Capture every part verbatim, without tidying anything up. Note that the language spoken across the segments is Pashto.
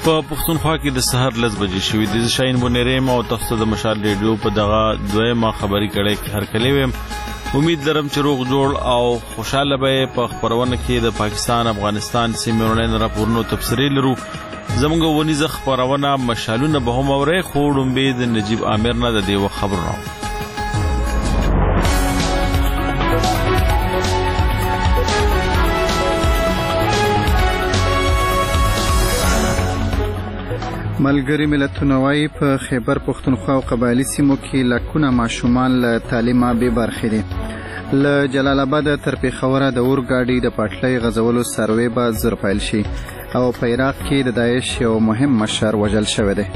په پښتونخوا کې د سهار لس بجې شوې د شاهین بونیریم او تاسو د مشال ریډیو په دغه دویمه خبري کړي کې هرکلی ویم. امید لرم چې روغ جوړ او خوشاله به په خبرونه کې د پاکستان افغانستان سیمې ورنن راپورونو تفسیری لرو. زموږ ونیزه خبرونه مشالونه به هم اوري خو ډومبې د نجیب عامر نه د دیو خبرونه. ملګری ملتونه وايي په خیبر پښتونخوا او قبایلی سیمو کې لکونه ماشومان له تعلیمه بې برخې دي. له جلال آباد تر پېښوره د اورګاډي د پټلۍ غځولو سروې به زر پیل شي او په عراق کې د داعش یو مهم مشر وژل شوی دی.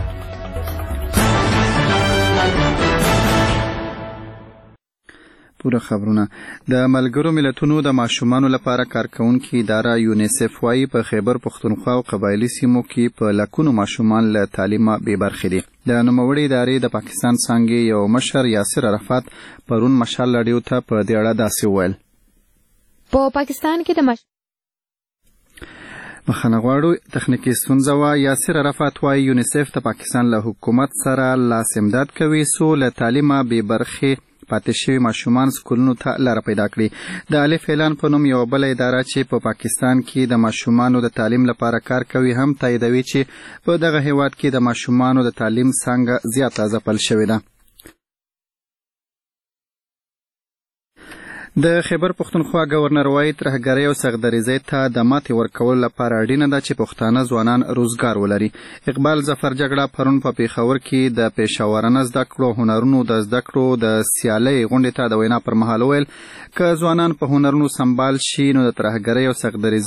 پوره خبرونه. د ملګرو ملتونو د ماشومانو لپاره کارکونکي اداره یونیسف وايي په خیبر پښتونخوا او قبایلی سیمو کې په لکونو ماشومان له تعلیمه بې برخې دي. د نوموړې ادارې د پاکستان څانګې یو مشر یاسر عرفات پرون مشال راډیو ته په دې اړه داسې وویل. په پاکستان کې د مش مخنه غواړو تخنیکی ستونزه وه. یاسر عرفات وايي یونیسف د پاکستان له حکومت سره لاس امداد کوي څو له تعلیمه بې برخې پاتې شوي ماشومان سکولونو ته لاره پیدا کړي. د الف اعلان په نوم یوه بله اداره چې په پا پاکستان کې د ماشومانو د تعلیم لپاره کار کوي هم تاییدوي چې په دغه هیواد کې د ماشومانو د تعلیم څانګه زیاته ځپل شوې ده. د خیبر پښتونخوا گورنر وايي ترهګرۍ او سغدریزۍ ته د ماتې ورکولو لپاره اړینه ده چې پښتانه ځوانان روزګار ولري. اقبال ظفر جګړه پرون په پېښور کې د پیشاورانه زده کړو هنرونو د زده کړو د سیالۍ غونډې ته د وینا پر مهال وویل که ځوانان په هنرونو سمبال شي نو د ترهګرۍ او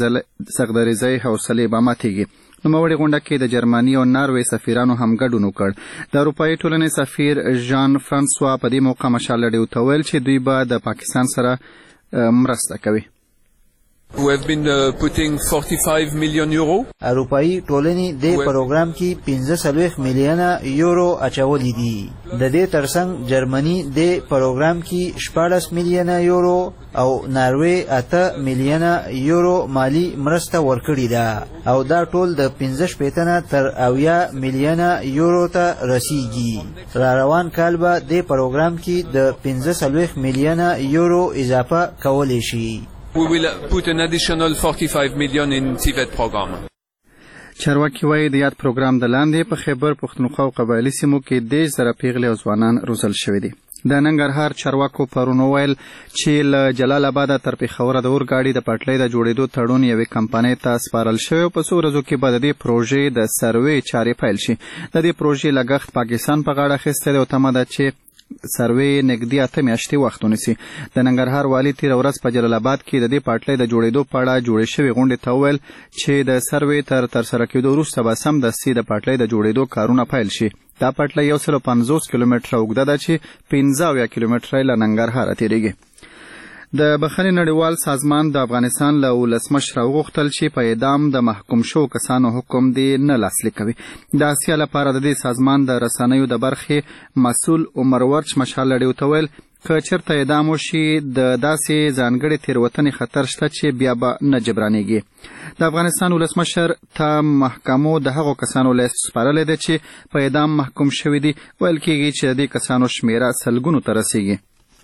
سغدریزۍ حوصلې به ماتېږي. نوموړې غونډه کې د جرمني او ناروې سفیرانو هم ګډون وکړ. د اروپایي ټولنې سفیر ژان فرانسوا په دې موقع مشال راډیو ته ویل چې دوی به د پاکستان سره مرسته کوي. We have been uh, putting forty-five million euro. اروپایي ټولنې د پروګرام کې پنځه څلوېښت میلیونه یورو اچولي دي. د دې ترڅنګ جرمني د پروګرام کې شپاړس میلیونه یورو او ناروې اته میلیونه یورو مالی مرسته ورکړې ده او دا ټول د پنځه شپېته نه تر اویا میلیونه یورو ته رسیږي. را روان کال به د پروګرام کې د پنځه څلوېښت میلیونه یورو اضافه کولی شي. We will put an additional forty-five million in T V E T program. چارواکي وايي د یاد پروګرام د لاندې په خیبر پښتونخوا او قبایلی سیمو کې دېرش زره پیغلې او ځوانان روزل شوي دي. د ننګرهار چارواکو پرون وویل چې له جلال آباده تر پېښوره د اورګاډي د پټلۍ د جوړېدو تړون یوې کمپنۍ ته سپارل شوی او په څو ورځو کې به د دې پروژې د سروې چارې پیل شي. د دې پروژې لګښت پاکستان په غاړه اخیستی دی او تمه ده چې سروې نږدې اته میاشتې وخت ونیسي. د ننګرهار والي تېره ورځ په جلال آباد کې د دې پټلۍ د جوړېدو په اړه جوړې شوې غونډې ته وویل چې د سروې تر ترسره کېدو وروسته به سمدستي د پټلۍ د جوړېدو کارونه پیل شي. دا پټلۍ یو سل او پنځوس کیلومتره اوږده ده چې پنځه اویا کیلومتره له ننګرهاره تېرېږي. د بخښنې نړیوال سازمان د افغانستان له ولسمشره وغوښتل چې په اعدام د محکوم شوو کسانو حکم دې نه لاسلیک کوي. د اسیا لپاره د دې سازمان د رسنیو د برخې مسؤل عمر ورچ مشال راډیو ته ویل که چېرته اعدام وشي د داسې ځانګړې تېروتنې خطر شته چې بیا به نه جبرانېږي. د افغانستان ولسمشر ته محکمو د هغو کسانو لیست سپارلی دی چې په اعدام محکوم شوي دي. ویل کېږي چې د دې کسانو شمېره سلګونو ته رسیږي.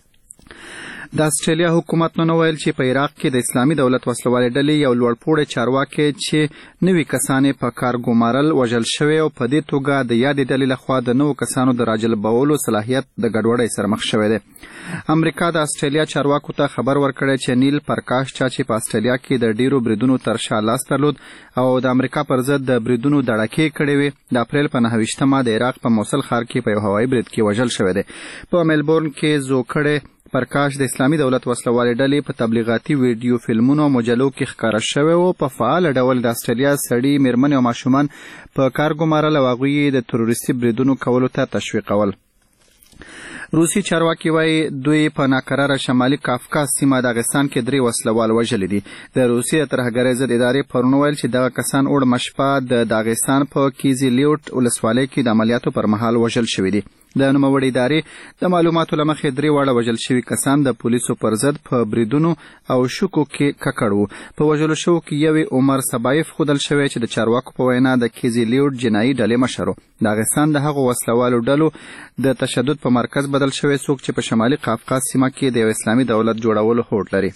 د استرالیا حکومت نن ویل چې په عراق کې د اسلامي دولت وسلوالې ډلې یو لوړپوړی چارواکی چې نوي کسان یې په کار ګومارل وژل شوی او په دې توګه د یادې ډلې لخوا د نوو کسانو د راجلبولو صلاحیت د ګډوډۍ سره مخ شوی دی. امریکا د استرالیا چارواکو ته خبر ورکړی چې نیل پرکاش چا چې په استرالیا کې د ډیرو بریدونو تر شا لاس درلود او د امریکا پر ضد د بریدونو دړکې کړې وې د اپریل په نهه ویشتمه د عراق په موصل ښار کې په یو هوایي برید کې وژل شوی دی. په میلبورن کې زوکړی پرکاش د اسلامي دولت وسلوالې ډلې په تبلیغاتي ویډیو فلمونو او مجلو کې ښکاره شوی و. په فعال ډول د استرالیا سړي میرمنې او ماشومان په کار ګومارل او هغوی د تروریستي بریدونو کولو ته تشویقول. روسي چارواکي وایي دوی په ناکراره شمالي کافکاز سیمه داغستان کې درې وسلوال وژلي دي. د روسیې د ترهګرۍ ضد ادارې پرون ویل چې دغه کسان اوړمه شپه د داغستان په کیزیلیوټ ولسوالۍ کې د عملیاتو پر مهال وژل شوي دي. د نوموړې ادارې د معلوماتو له مخې درې واړه وژل شوي کسان د پولیسو پر ضد په بریدونو او شکو کې ککړ وو. په وژلو شوو کې یو عمر سبایف ښودل شوی چې د چارواکو په وینا د کیزیلیوټ جنایي ډلې مشر و. داغستان د هغو وسلوالو ډلو د تشدد په مرکز بدل شوی څوک چې په شمالي قفقاز سیمه کې د یو اسلامي دولت جوړولو هوډ لري.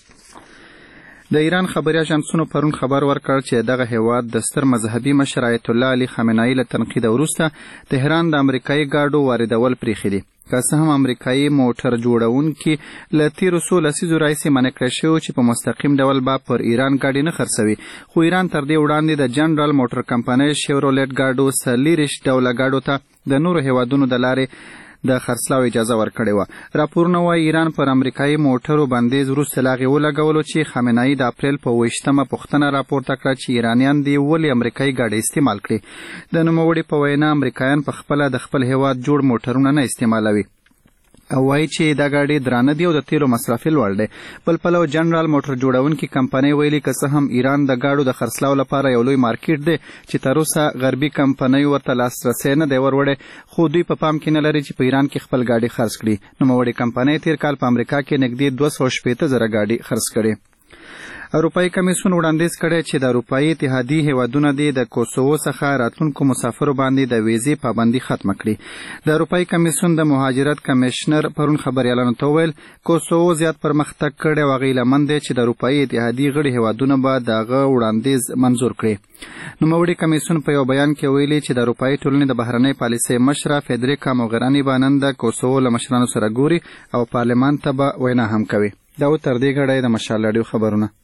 د ایران خبري اژانسونو پرون خبر ورکړ چې دغه هیواد د ستر مذهبي مشر آیت الله علي خامنه‌ای له تنقید وروسته تهران د امریکایي ګاډو واردول پریښي دي. که څه هم امریکایي موټر جوړونکي له تیرو څو لسیزو راهیسې منع کړی شوي چې په مستقیم ډول به پر ایران ګاډي نه خرڅوي، خو ایران تر دې وړاندې د جنرال موټر کمپنۍ شیورولټ ګاډو څلېرویشت ډوله ګاډو ته د نورو هیوادونو د لارې د خرڅلاو اجازه ورکړې وه. راپورونه وایي ایران پر امریکایي موټرو بندیز وروسته له هغې ولګولو چې خامنه‌ای د اپریل په اوویشتمه پوښتنه راپورته کړه چې ایرانیان دې ولې امریکایي ګاډي استعمال کړي. د نوموړي په وینا امریکایان په خپله د خپل هیواد جوړ موټرونه نه استعمالوي او وایي چې دا ګاډي درانه دي او د تیلو مصرف یې لوړ دی. بل پلو جنرال موټر جوړونکي کمپنۍ ویلي که څه هم ایران د ګاډو د خرڅلاو لپاره یو لوی مارکیټ دی چې تر اوسه غربي کمپنۍ ورته لاسرسی نه دی وروړی، خو دوی په پام کې نه لري چې په ایران کې خپل ګاډي خرڅ کړي. نوموړې کمپنۍ تیر کال په امریکا کې نږدې دوه سوه شپېته زره ګاډي خرڅ کړي. اروپایي کمیسیون وړاندیز کړی چې د اروپایي اتحادیې هیوادونه دې د کوسوو څخه راتلونکو مسافرو باندې د ویزې پابندي ختمه کړي. د اروپایي کمیسیون د مهاجرت کمیشنر پرون خبریالانو ته وویل کوسوو زیات پرمختګ کړی او هغې لمن دی چې د اروپایي اتحادیې غړي هیوادونه به د هغه وړاندیز منظور کړي. نوموړي کمیسیون په یو بیان کې ویلي چې د اروپایي ټولنې د بهرنۍ پالیسۍ مشره فیدریکا موغراني به نن د کوسوو له مشرانو سره ګوري او پارلمان ته به وینا هم کوي. دا و تر دې ګړی د مشال راډیو خبرونه.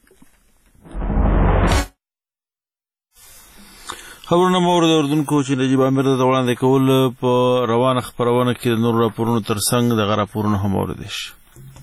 خبرونه مو د اردوونکو چې نجیب امیر ته وړاندې کول په روانه خپرونه کې د نورو راپورونو تر څنګ دغه راپورونه هم اوریدلی شي.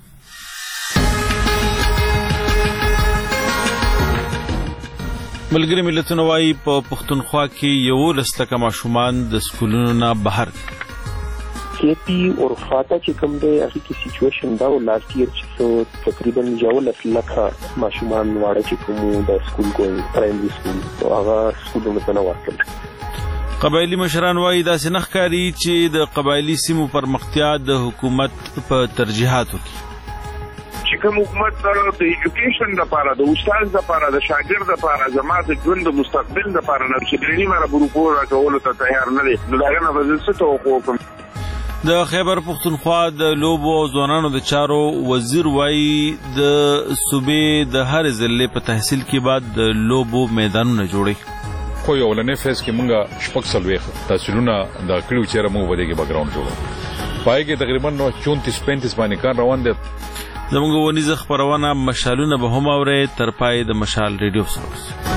ملګري ملتونه وایي په پښتونخوا کې یولس لکه ماشومان د سکولونو نه بهر دي. کے پی اور فاتا چې کوم دی هغې کې سیچویشن دا و لاست ایئر چې څو تقریبا یولس لکه ماشومان واړه چې کوم د سکول ګوینګ پرایمري سکول هغه سکولونو ته نه ورتلل. قبایلي مشران وایي داسې نه ښکاري چې د قبایلي سیمو پرمختیا د حکومت په ترجیحاتو کې چې کوم حکومت د ایجوکیشن لپاره د استاد لپاره د شاګرد لپاره زما د ژوند د مستقبل لپاره نه چې ډېرې مره بروپور راکولو ته تیار نه دی نو د هغه نه به زه څه توقع وکړم. د خیبر پښتونخوا د لوبو او ځوانانو د چارو وزیر وایي د صوبې د هر ضلع په تحصیل کې بعد د لوبو میدانونه جوړي. خو یو لنې فیز کې مونږه شپږ څلوېښت تحصیلونه د کړیو چېرې موږ به دې کې بیکګراونډ جوړو. پای کې تقریبا نو چونتیس پینتیس باندې کار روان دی. زموږ ونیزه خپرونه مشالونه به هم اورئ تر پای د مشال ریډیو سره اوسئ.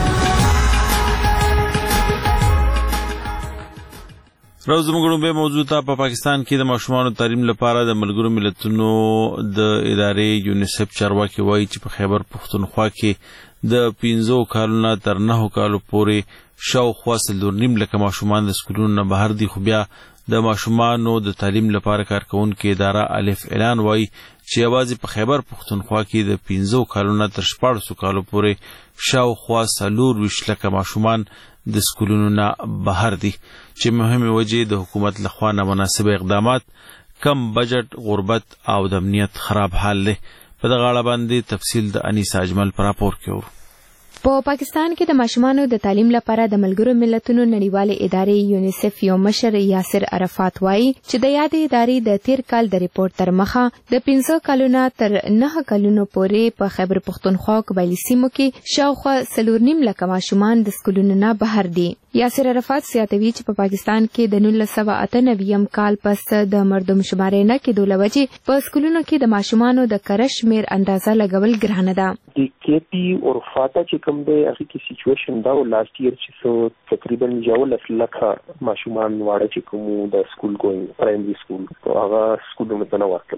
راز زموږ به موضوع ته په پاکستان کې د ماشومانو تعلیم لپاره د ملګرو ملتونو د ادارې یونیسف چارواکي وایي چې په خیبر پښتونخوا کې د پنځو کالو نه تر نهو کالو پورې شاوخوا څلور نیم لکه ماشومان د سکولونو نه بهر دي، خو بیا د ماشومانو د تعلیم لپاره کارکوونکې اداره الف اعلان وایي چې یوازې په خیبر پښتونخوا کې د پنځو کالو نه تر شپاړسو کالو پورې شاوخوا څلور ویشت لکه ماشومان د سکولونو نه بهر دي، چې مهمې وجې د حکومت لخوا نامناسب اقدامات، کم بجټ، غربت او د امنیت خراب حال دی. په دغه اړه باندې تفصیل د انیس اجمل په راپور کې ورو. په پاکستان کې د ماشومانو د تعلیم لپاره د ملګرو ملتونو نړیوالې ادارې یونیسف یو مشر یاسر عرفات وایي چې د یادې ادارې د تیر کال د ریپورت تر مخه د پنځه کلونو تر نهه کلونو پورې په خیبر پښتونخوا قبایلي سیمو کې شاوخوا څلور نیم لکه ماشومان د سکولونو نه بهر دي. یاسر عرفات زیاتوي چې په پاکستان کې د نولس سوه اته نوي کال پس د مردم شمارې نه کېدو له وجې په سکولونو کې د ماشومانو د کره شمېر اندازه لګول ګرانه ده. د کے پي اور فاتا چې کوم دی هغې کې سیچویشن دا و لاست ایئر چې څو تقریبا یولس لکه ماشومان واړه چې کوم د سکول ګوینګ پرایمري سکول هغه سکولونو ته نه ورتلل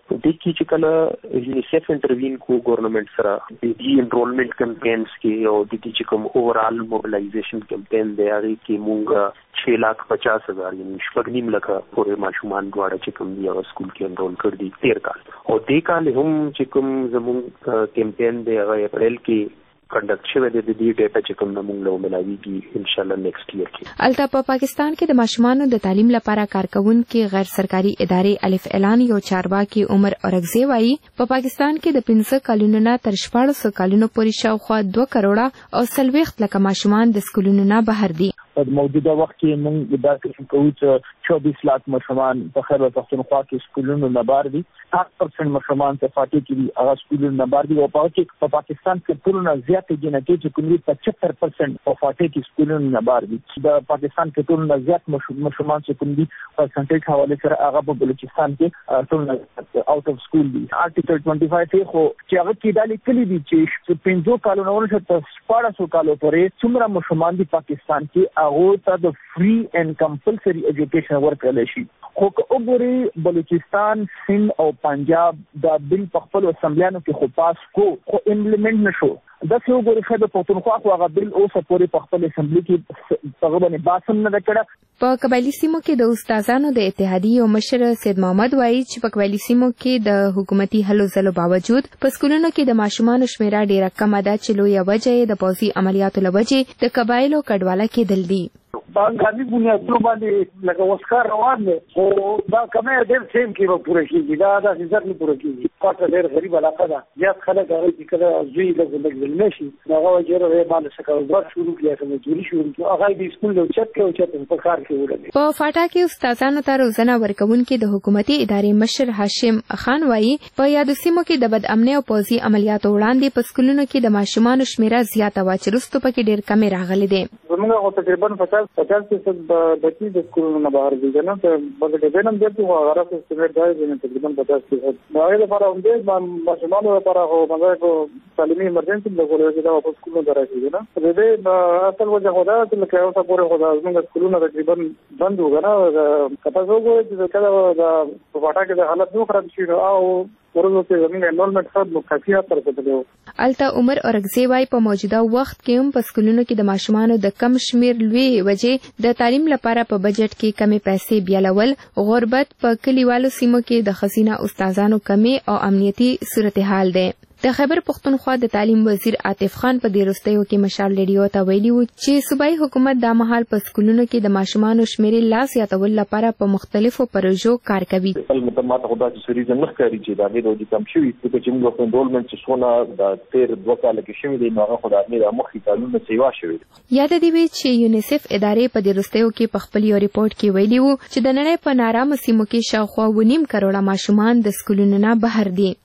د کی چې کله یونیسف انټروین کو ګورنمنت سره د دې انرولمنت کمپاینز کې او د دې چې کوم اوورال موبلایزیشن کمپاین دی هغه کې مونږ छह लाख पचास हजार یعنی شپږ نیم لکه پورې ماشومان دواړه چې کوم دی هغه سکول کې انرول کړ دي تیر کال او دې کال هم چې کوم زموږ کمپاین دی هغه اپریل کې کنډکټ شوی دی د دې ډیټا چې کوم نمونږ له ملاویږي ان شاء الله نیکسټ ایئر کې. البته په پاکستان کې د ماشومانو د تعلیم لپاره کارکونکو غیر سرکاري ادارې الف اعلان یو چارواکي عمر اورغزی وایي په پاکستان کې د پنځه کلونو نه تر شپږ سوه کلونو پورې شاوخوا دوه کروڑه او څلوېښت لکه ماشومان د سکولونو نه بهر دي. په موجوده وخت کې موږ دا کوشش کوو چې چوبیس لاک ماشومان په خیبر پختونخوا کې سکولونو نه بهر دي. سات پرسنټ ماشومان په فاتح کې دي هغه سکولونو نه بهر دي او په کې په پاکستان کې ټول نه زیات جنټي چې کوم پچهتر پرسنټ په فاتح کې سکولونو نه بهر دي. د پاکستان کې ټول نه زیات ماشومان چې کوم دي پرسنټیج حواله سره هغه په بلوچستان کې ټول نه اوټ اف سکول دي. آرټیکل پنځه پنځه خو چې هغه کې دالي کلی دي چې پنځه کالونو ورته شپږ سوه کالو پورې څومره ماشومان دي پاکستان کې هغه ته د فری اینڈ کمپلسری ایجوکیشن ورکړل شي. خو که وګورئ بلوچستان سند او پنجاب دا بل په خپل اسمبلیانو کې خو پاس کو خو امپلیمنٹ نشو. دا څه وګورئ خیبر پختونخوا خو هغه بل اوسه پورې په خپل اسمبلی کې هغه باندې باسم نه کړه. په قبایلی سیمو کې د استادانو د اتحادیې او مشر سید محمد وایي چې په قبایلی سیمو کې د حکومتي هلو ځلو باوجود په سکولونو کې د ماشومانو شمیره ډیره کمه ده چې لویه وجه یې د پوځي عملیاتو له وجې د قبایلو کډواله کېدل دي. باندې بنیادونو باندې لکه وسکار روان دي خو دا کمه ډېر سیم کې به پوره کېږي. دا د عزت نه پوره کېږي. پاته ډېر غریب علاقه ده. زیات خلک هغه چې کله زوی لږ لږ ځل نشي هغه وجره یې باندې سکاوزار شروع کړي چې مجبوري شروع کړي هغه د سکول له چت کې او چت په کار کې ورغلي. په فاټا کې استادانو ته روزنه ورکوونکي د حکومتي ادارې مشر هاشم خان وایي په یادو سیمو کې د بد امنۍ او پوځي عملیاتو وړاندې په سکولونو کې د ماشومانو شمیره زیاته وه چې وروسته پکې ډېر کمې راغلې دي. زموږ تقریبا پچاس پچاس فیصد بچی د سکولونو نه بهر دي کنه ته بلکې د نن دې خو هغه راځي چې دا د تقریبا پچاس فیصد دا یې لپاره هم دې ماشومانو لپاره هو مګر کو تعلیمي ایمرجنسي د کولای شي دا په سکولونو درځي نه د دې اصل وجه خدا چې لکه اوسه پورې خدا زموږ سکولونه تقریبا بند وګڼه کته زه چې کله دا په واټا کې د حالت نو خراب شي او ورته زموږ انرولمنت خد مکافي تر کتلو. التا عمر اورغزی وای په موجوده وخت کې هم په سکولونو کې د ماشومانو د کم شمیر لوی وجې د تعلیم لپاره په بجټ کې کمې پیسې بیالول، غربت په کلیوالو سیمو کې د خزینه استادانو کمی او امنیتي صورتحال دی. د خیبر پختونخوا د تعلیم وزیر عاطف خان په دې وروستیو کې مشال ریډیو ته ویلي و چې صوبایي حکومت دا مهال په سکولونو کې د ماشومانو شمیرې لا زیاتولو لپاره په مختلفو پروژو کار کوي. البته ماته خو دا چې ریزن نه ښکاري چې دا غیر د کم شوي ځکه چې موږ په انرولمنت چې څونه د تیر دوه کاله کې شوي دی نو هغه خو د امنیت مخکې کالونه سیوا شوي. یاد دې وي چې یونیسف ادارې په دې وروستیو کې په خپل یو ریپورت کې ویلي و چې د نړۍ په نارامه سیمو کې شاوخوا اووه نیم کروړه ماشومان د سکولونو نه بهر دي.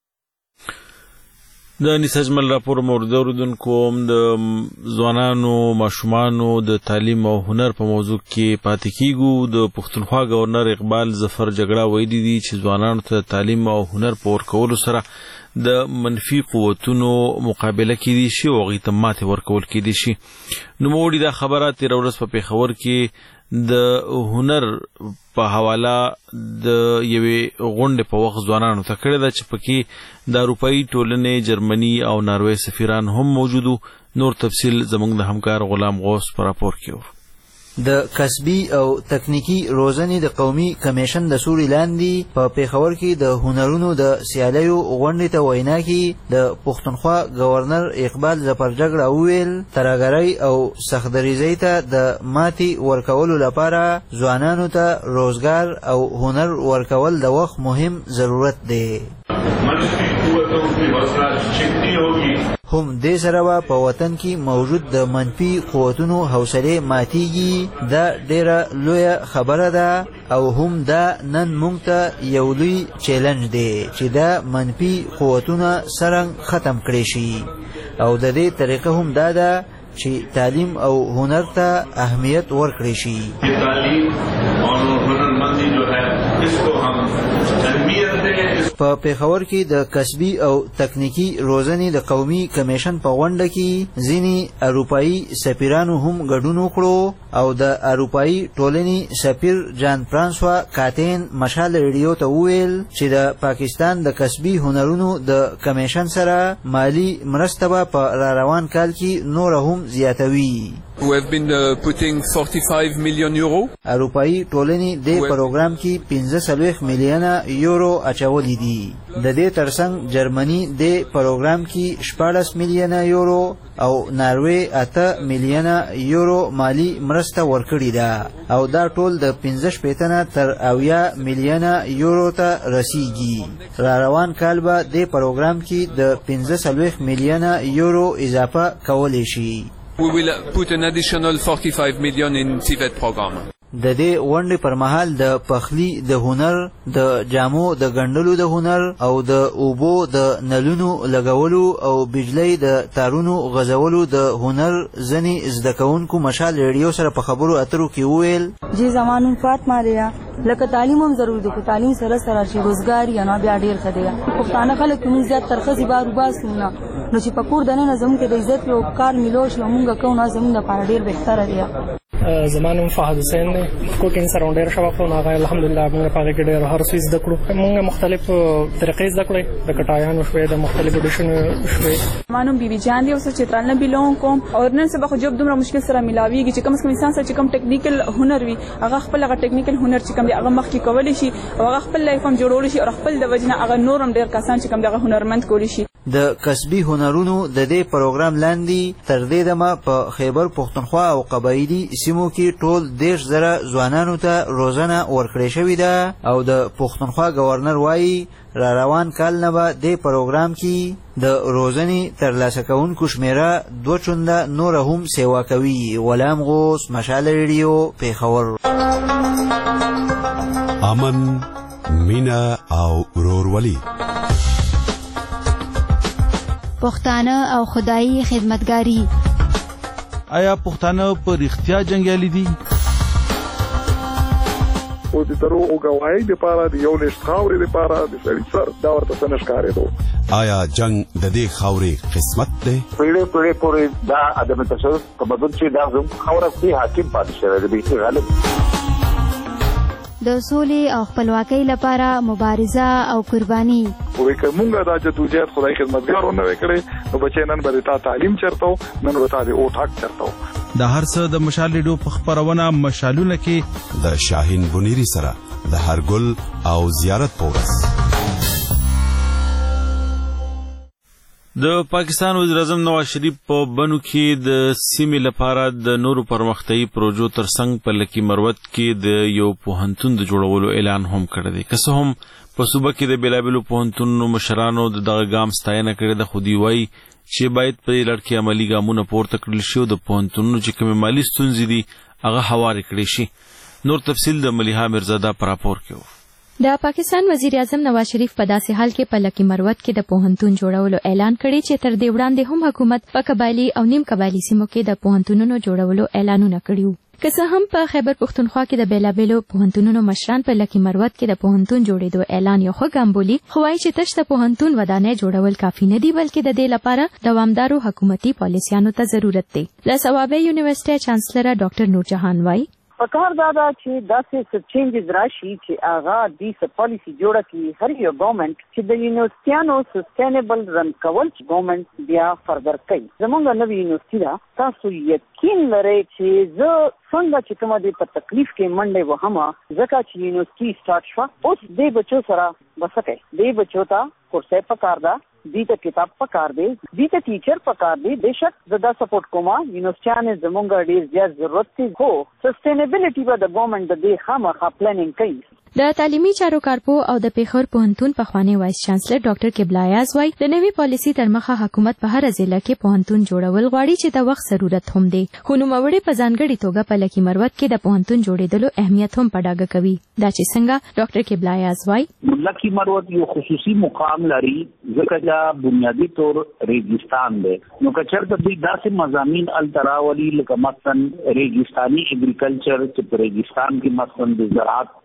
د نسجمل راپور مورد اوردونکو هم د ځوانانو ماشومانو د تعلیم او هنر په موضوع کې پاتې کیږو. د پښتونخوا گورنر اقبال ظفر جګړه ویلي دي چې ځوانانو ته تعلیم او هنر په ورکولو سره د منفي قوتونو مقابله کېدی شي او هغوی ته ماتې ورکول کېدی شي. نوموړي دا خبره تېره ورځ په پېښور کې د هنر په حواله د یوې غونډې په وخت ځوانانو ته کړې ده چې پکې د اروپایي ټولنې جرمني او ناروې سفیران هم موجود وو. نور تفصیل زموږ د همکار غلام غوث په راپور کې و. د کسبي او تکنیکی روزنې د قومي کمیشن د سوري لاندې په پیښور کې د هنرونو د سیالیو غونډې ته وینا کې د پښتونخوا گورنر اقبال ظفر جګړه وویل ترهګرۍ او سختدریزۍ ته د ماتې ورکولو لپاره ځوانانو ته روزګار او هنر ورکول د وخت مهم ضرورت دی. هم دې سره به په وطن کې موجود د منفي قوتونو حوصلې ماتیږي. دا ډیره لویه خبره ده او هم دا نن موږ ته یو لوی چیلنج دی چې دا منفي قوتونه څرنګه ختم کړی شي او د دې طریقه هم دا ده چې تعلیم او هنر ته اهمیت ورکړی شي. تعلیم اور هنرمندی جو ہے اس کو ہم اہمیت دیں. په پیښور کې د کسبي او تکنیکی روزنې د قومي کمیشن په غونډه کې ځینې اروپایي سفیرانو هم ګډون وکړو او د اروپایي ټولنې سفیر جان فرانسوا کاتین مشال ریډیو ته وویل چې د پاکستان د کسبي هنرونو د کمیشن سره مالی مرسته په را روان کال کې نور هم زیاتوي. We have been uh, putting forty-five million euro. اروپایي ټولنې د پروګرام کې پنځه څلوېښت میلیونه یورو اچولي دي. د دې ترڅنګ جرمني د پروګرام کې شپاړس میلیونه یورو او ناروې اته میلیونه یورو مالی مرسته ورکړې ده او دا ټول د پنځه شپېته تر اویا میلیونه یورو ته رسیږي. را روان کال به د پروګرام کې د پنځه څلوېښت میلیونه یورو اضافه کولی شي. We will put an additional forty-five million in TVET program. د دې غونډې پر مهال د پخلی د هنر، د جامو د ګنډلو د هنر او د اوبو د نلونو لګولو او بجلی د تارونو غځولو د هنر ځینې زده کوونکو مشال ریډیو سره په خبرو اترو کې وویل جی زمانو فاطمه ریا لکه تعلیم هم ضروري دی، خو تعلیم سره سره چې روزګار یا نه بیا ډیر ښه دی. پښتانه خلک موږ زیات ترخصي بار وباسو نه نو چې په کور دننه زموږ کې د عزت یو کار ملو شو موږ کوو نه زموږ لپاره ډیر بهتره دی. زمانو فهد حسین دی کوکینګ سره ډیر شوق نو هغه الحمدلله موږ په کې ډیر هر څه زده کړو. موږ مختلف طریقې زده کړې د کټایانو شوې د مختلفو ډیشن شوې. مانو بیبي جان دی او چې ترانه بلون کوم او نن سبا خو جوب دومره مشکل سره ملاويږي چې کم از کم انسان سره چې کم ټیکنیکل هنر وي هغه خپل هغه ټیکنیکل هنر چې کم دی هغه مخکې کولی شي او هغه خپل لایف هم جوړول شي او خپل د وجنه هغه نورم ډیر کسان چې کم دی هغه هنرمند کولی شي. د کسبي هنرونو د دې پروګرام لاندې تر دې دمه په خیبر پښتونخوا او قبایلی سیمو کې ټول دیش زره ځوانانو ته روزنه ورکړې شوې ده او د پښتونخوا گورنر وایي را روان کال نه به دې پروګرام کې د روزنې ترلاسه کوونکو شمیره دوه چنده نور هم سیوا کوي. غلام غوث، مشال ریډیو، پیښور. امن، مینا او ورورولي، پښتانه او خدایي خدمتګاری. آیا پښتانه په رښتیا جنګیالي دي؟ او د درو او غواړي د پاره د یو لښت خاورې د پاره د سړي سر دا ورته څنګه ښکارې دو. آیا جنگ د دې خاورې قسمت دی؟ پیړې پیړې پورې دا ادم تاسو په بدل چې دا زم خاورې په حاکم پاتې شوی دی به غالب. د سولې او خپلواکۍ لپاره مبارزه او قرباني. وې کومه دا چې توجه خدای خدمتګارونه وکړي نو بچی نن به تا تعلیم چرته نن به تا د او ټاک چرته. د هر څه د مشال ریډیو په خبرونه مشالونه کې د شاهین بنيري سره د هرګل او زیارت پورس. د پاکستان وزیر اعظم نواز شریف په بنو کې د سیمې لپاره د نورو پرمختیايي پروژو ترڅنګ په لکی مروت کې د یو پوهنتون د جوړولو اعلان هم کړی دی. که څه هم په صوبه کې د بیلابیلو پوهنتونونو مشرانو د دغه ګام ستاینه کړې ده، خو دوی وایي چې باید په دې لړ کې عملي ګامونه پورته کړل شي او د پوهنتونونو چې کومې مالي ستونزې دي هغه هوارې کړې شي. نور تفصیل د ملیحه میرزاده په راپور کې و. د پاکستان وزیر اعظم نواز شریف په داسې حال کې په لکی مروت کې د پوهنتون جوړولو اعلان کړی چې تر دې وړاندې هم حکومت په قبایلی او نیم قبایلی سیمو کې د پوهنتونونو جوړولو اعلانونه کړي وو. که څه هم په خیبر پښتونخوا کې د بیلابیلو پوهنتونونو مشران په لکی مروت کې د پوهنتون جوړېدو اعلان یو ښه ګام بولي، خو وایي چې تش د پوهنتون ودانۍ جوړول کافي نه دي بلکې د دې لپاره دوامدارو حکومتي پالیسیانو ته ضرورت دی. له صوابۍ یونیورسيټي چانسلر ډاکټر نور جهان وایي پکار دا دا چې داسې څه چینجز راشي چې هغه د څه پالیسي جوړه کړي هر یو ګورنمنت چې د یونیورسيټیانو سسټینبل رن کول ګورنمنت بیا فردر کوي. زمونږ نوې یونیورسيټي دا تاسو یقین لرئ چې زه څنګه چې کومه دې په تکلیف کې منډه وهمه ځکه چې یونیورسيټي سٹارټ شو اوس دې بچو سره بسکه دې بچو ته کورسه پکار دا دیتا کتاب پکار دی دیتا ټیچر پکار دی. بیشک زدا سپورټ کوما یونیورسيټیانو زمونږ ډیر زیات ضرورت دی خو سسټینبیلیټي به د ګورنمنت د دې خامخا پلانینګ کوي. د تعلیمي چارو کارپو او د پیښور پوهنتون پخوانی وایس چانسلر ډاکټر قبله ایاز وایي د نوي پالیسي تر مخه حکومت په هر ضلع کې پوهنتون جوړول غواړي چې د وخت ضرورت هم دی، خو نوموړي په ځانګړي توګه په لکی مروت کې د پوهنتون جوړېدلو اهمیت هم په ډاګه کوي. دا چې څنګه ډاکټر قبله ایاز وایي لکی مروت یو خصوصي مقام لري ځکه چې بنیادی طور ریګستان دی، نو که چېرته دوی داسې مضامین التراولي لکه مثلا ریګستاني اګریکلچر چې په ریګستان کې مثلا د زراعت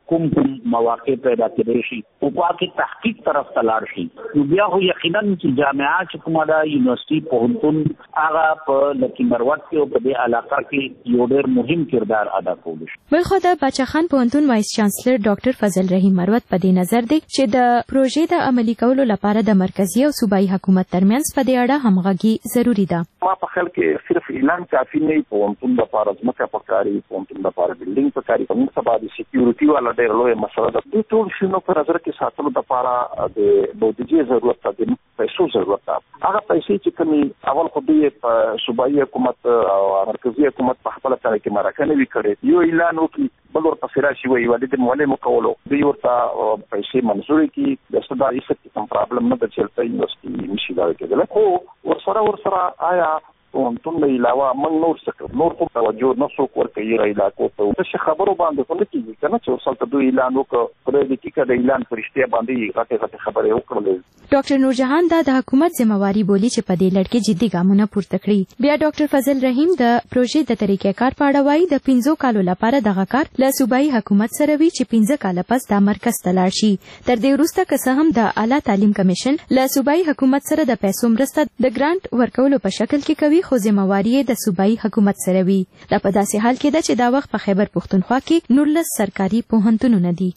کوم کوم مواقع پیدا کړي شي او په کې تحقیق طرف ته لاړ شي نو بیا خو یقینا چې جامعات چې کومه دا یونیورسيټي پوهنتون هغه په لکه مروت کې او په دې علاقه کې یو ډېر مهم کردار ادا کوي. بل خو د بچخان پوهنتون وایس چانسلر ډاکټر فضل رحیم مروت په دې نظر دی چې د پروژې د عملي کولو لپاره د مرکزی او صوبایي حکومت ترمنځ په دې اړه همغږي ضروری ده. ما په خل کې صرف اعلان کافي نه پوهنتون د لپاره ځمکه پکاري پوهنتون د لپاره بلډینګ پکاري په موږ سبا د سکیورټي والا ډېر لوی مسله ده. د ټول شنو په نظر کې ساتلو لپاره د بودیجې ضرورت ده د پیسو ضرورت ده. هغه پیسې چې کومي اول خو د صوبایي حکومت او مرکزی حکومت په خپل ځای کې مرکه نه وکړي یو اعلان وکړي بل ورته فراشي وي ولې د مولې مکولو دی ورته پیسې منزوري کی د صدا هیڅ کوم پرابلم نه د چلته یونیورسيټي نشي دا کېدل خو ورسره ورسره آیا پوهنتون نه علاوه موږ نور څه نور کوم توجه نه څوک ورکوي علاقو ته څه خبرو باندې خو نه کیږي کنه چې ورسره دوی اعلان وکړي پرې د کې د اعلان فرشته باندې غټه غټه خبرې وکړل. ډاکټر نورجهان دا د حکومت ذمہواری بولی چې په دې لړ کې جدي ګامونه پورته کړي. بیا ډاکټر فضل رحیم د پروژې د طریقې کار په اړه وایي د پنځو کالو لپاره دغه کار له صوبایي حکومت سره وی چې پنځه کال پس د مرکز ته لاړ شي. تر دې وروسته که څه هم د اعلی تعلیم کمیشن له صوبایي حکومت سره د پیسو مرسته د ګرانټ ورکولو په شکل کې کوي خو ذمہواری د صوبایي حکومت سره وی. دا په داسې حال کې ده چې دا وخت په خیبر پښتونخوا کې نورلس سرکاري پوهنتونونه دي.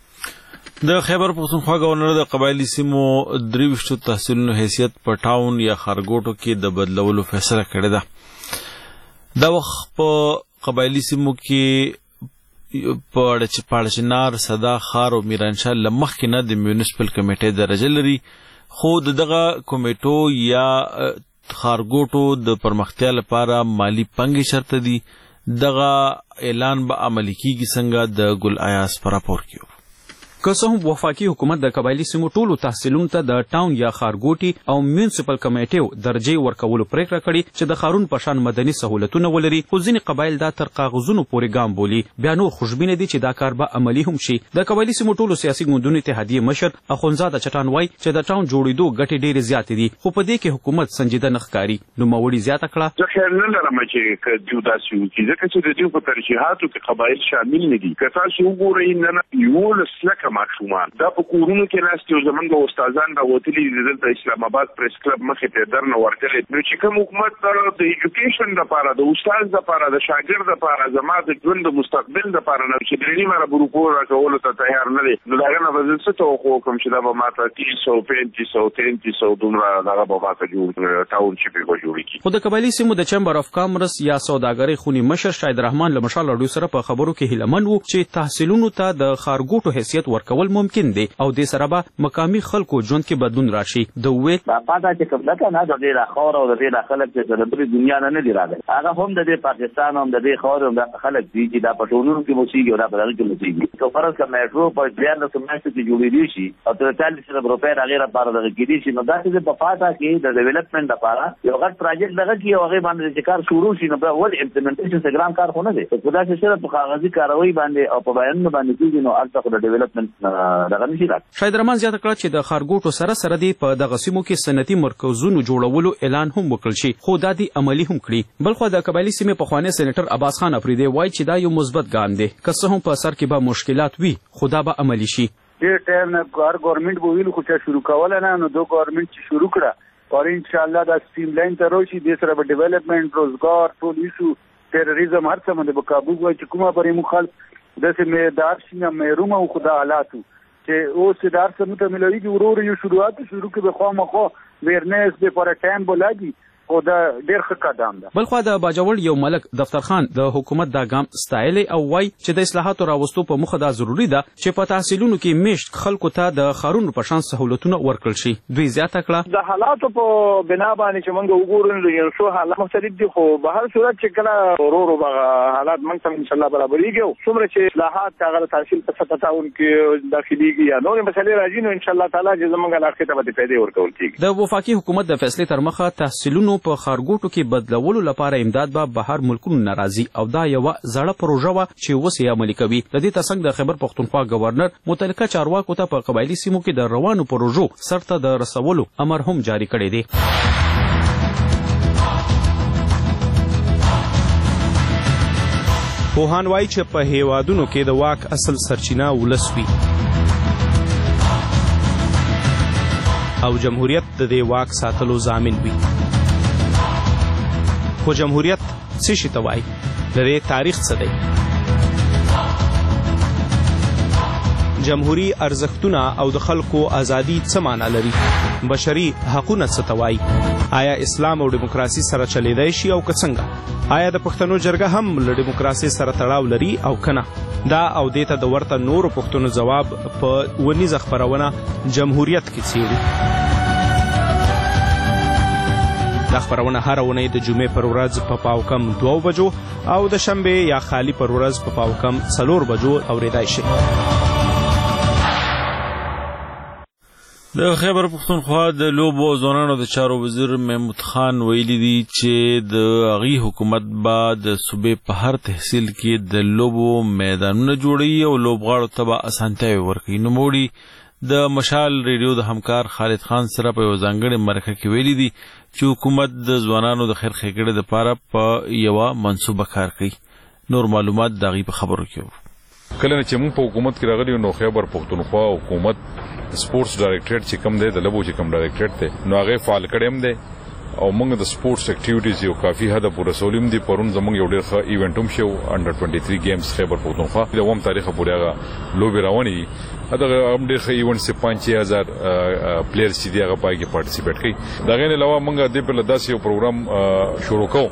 د خیبر پښتونخوا گورنر د قبایلی سیمو درويشتو تحصیلونو حیثیت په ټاون یا خارګوټو کې د بدلولو فیصله کړې ده. دا وخت په قبایلی سیمو کې په پاړچنار صدا خار او میرانشاه لمخ کې نه د میونسپل کمیټې درجه لري خو دغه کمیټو یا خارګوټو د پرمختیا لپاره مالی پنګ شرط دي. دغه اعلان به عملي کیږي څنګه د ګل ایاس پر راپور کیو. که څه هم وفاقي حکومت د قبایلی سیمو ټولو تحصیلونو ته د ټاون یا خارګوټي او میونسپل کمیټیو درجه ورکولو پریکړه کړې چې د خارون په شان مدني سہولتونه ولري خو ځینې قبایل دا تر کاغذونو پورې ګام بولي. بیا نور خوشبینه دي چې دا کار به عملي هم شي. د قبایلی سیمو ټولو سیاسي ګوندونو اتحادیې مشر اخونزاده چټان وایي چې د ټاون جوړېدو ګټې ډېرې زیاتې دي خو په دې کې حکومت سنجیده نه ښکاري. نوموړي زیاته کړه زه خیال نه لرم چې جدا شي ځکه چې د دې په ترجیحاتو کې قبایل شامل نه دي. که تاسو وګورئ نن یولس لکه ماشومان دا په کورونو کې ناست یو زمونږ استادان راوتلي دي دلته اسلام آباد پریس کلب مخې ته درنه ورکړي. نو چې کوم حکومت د ایجوکیشن لپاره د استاد لپاره د شاګرد لپاره زما د ژوند د مستقبل لپاره نو چې ډېری مره بروپور راکولو ته تیار نه دي نو دا نه به څه ته خو کوم چې دا به ماته تیس او پنځه سوه تینتیس او دومره دغه به ماته جوړ ټاون چې په جوړ کی. خو د قبایلی سیمو د چمبر اف کامرس یا سوداګرۍ خونی مشر شاید رحمان له مشال اډو سره په خبرو کې هیلمن وو چې تحصیلونو ته د خارګوټو حیثیت ورکول ممکن دی او د سره به مقامی خلکو ژوند کې بدلون راشي. د وې پاتا چې کوم لکه نه د دې راخور او د دې خلک چې د بل دنیا نه نه راغلي هغه هم د دې پاکستان هم د دې خور او د خلک دي چې د پټونو کې موسیقي او د بدل کې موسیقي کو فرض کړه میټرو په ځان د سماسي کې جوړېږي شي او تر چالیس سره روپے غیر لپاره د کې شي نو دا چې په پاتا کې د ډیولپمنٹ لپاره یو غټ پروجیکټ دغه کې هغه باندې چې کار شروع شي نو په ول امپلیمنټیشن څنګه کار خونه دي په دا چې سره په کاغذي کاروي باندې او په بیان باندې کېږي نو البته د ډیولپمنٹ دغه نشي راځي. شاید رحمان زیاته کړه چې د خارګوټو سره سره دی په دغه سیمو کې صنعتي مرکزونو جوړولو اعلان هم وکړل شي خو دا دی عملي هم کړي. بلخو د قبایلی سیمې پخوانی سېنیټر عباس خان افریدی وایي چې دا یو مثبت ګام دی که څه هم په سر کې به مشکلات وي خو دا به عملي شي. ډېر ټایم نه کار ګورنمنت به ویلو خو چې شروع کول نه نو دو ګورنمنت چې شروع کړه او ان شاء الله دا سټریم لاین ته راشي د سره به ډیولپمنٹ روزګار ټول ایشو ټیرریزم هر څه باندې به قابو وای چې کومه پرې مخالف داسې معیار شي نه محروم او خدا حالاتو چې اوس دار سم ته ملوي چې ورور یو شروعات شروع کې به خو مخو ویرنس به پر ټایم بولاږي او دا ډېر ښه قدم ده. بلخو د باجوړ یو ملک دفترخان د حکومت دا ګام ستایلی او وای چې د اصلاحاتو راوستو په مخه دا ضروری ده چې په تحصیلونو کې میشت خلکو ته د خارونو په شان سہولتونه ورکړل شي. دوی زیاته کړه د حالاتو په بنا باندې چې موږ وګورو یو څو حالات مختلف دي خو به هر صورت چې کله ورو به حالات موږ ته ان شاء الله برابرېږي او څومره چې اصلاحات هغه تحصیل په سطح تعاون کې داخليږي یا نورې مسلې راځي نو ان شاء الله تعالی چې زموږ علاقې ته به پیدا ورکول کېږي. د وفاقي حکومت د فیصلې تر مخه تحصیلونو په خارګوټو کې بدلولو لپاره امداد به بهر ملکونو ناراضي او دا یو زړه پروژه و چې اوس یې عملي کوي. د دې ترڅنګ د خیبر پښتونخوا گورنر متعلقه چارواکو ته په قبایلی سیمو کې د روانو پروژو سرته د رسولو امر هم جاری کړی دی. پوهان وایي چې په هیوادونو کې د واک اصل سرچینه ولس وي او جمهوریت د دې واک ساتلو ضامن وي. خو جمهوریت څه شي ته وایي؟ د دې تاریخ څه دی؟ جمهوری ارزښتونه او د خلکو ازادي څه معنا لري؟ بشري حقونه څه ته وایي؟ آیا اسلام او دیموکراسي سره چلیدای شي او که څنګه؟ آیا د پښتنو جرګه هم له دیموکراسي سره تړاو لري او کنه؟ دا او دې ته د ورته نورو پښتنو ځواب په ونیزه خپرونه جمهوریت کې څیړو. دا خپرونه هره اونۍ د جمعې پر ورځ په پاو کم دوو بجو او د شنبې یا خالی پر ورځ په پاو کم څلور بجو اورېدای شي. د خیبر پښتونخوا د لوبو او ځوانانو د چارو وزیر محمود خان ویلي دي چې د هغې حکومت به د صوبې په هر تحصیل کې د لوبو میدانونه جوړوي او لوبغاړو ته به اسانتیاوې ورکوي. نوموړي د مشال ریډیو د همکار خالد خان سره په یوه ځانګړې مرکه کې ویلي دي چې حکومت د ځوانانو د خیر ښېګړې دپاره په یوه منصوبه کار کوي. نور معلومات د هغې په خبرو کې وو. کله چې موږ په حکومت کې راغلي نو خیبر پښتونخوا حکومت سپورتس ډایریکټریټ چې کوم دی د لوبو چې کوم ډایریکټریټ دی نو هغه فعال کړی هم دی او موږ د سپورتس اکټیویټیز یو کافي حد پورې رسولیم دي. پرون زموږ یو ډېر ښه ایونټ هم شو انډر ټوئنټي تھری گیمز خیبر پښتونخوا د اووم تاریخه پورې هغه لوبې روانې دي. هغه هم ډېر ښه ایونټ چې پنځه هزار پلیئرز چې دي هغه پای کې پارټیسیپیټ کوي. د هغې نه علاوه موږ دې په داسې یو پروګرام شروع کوو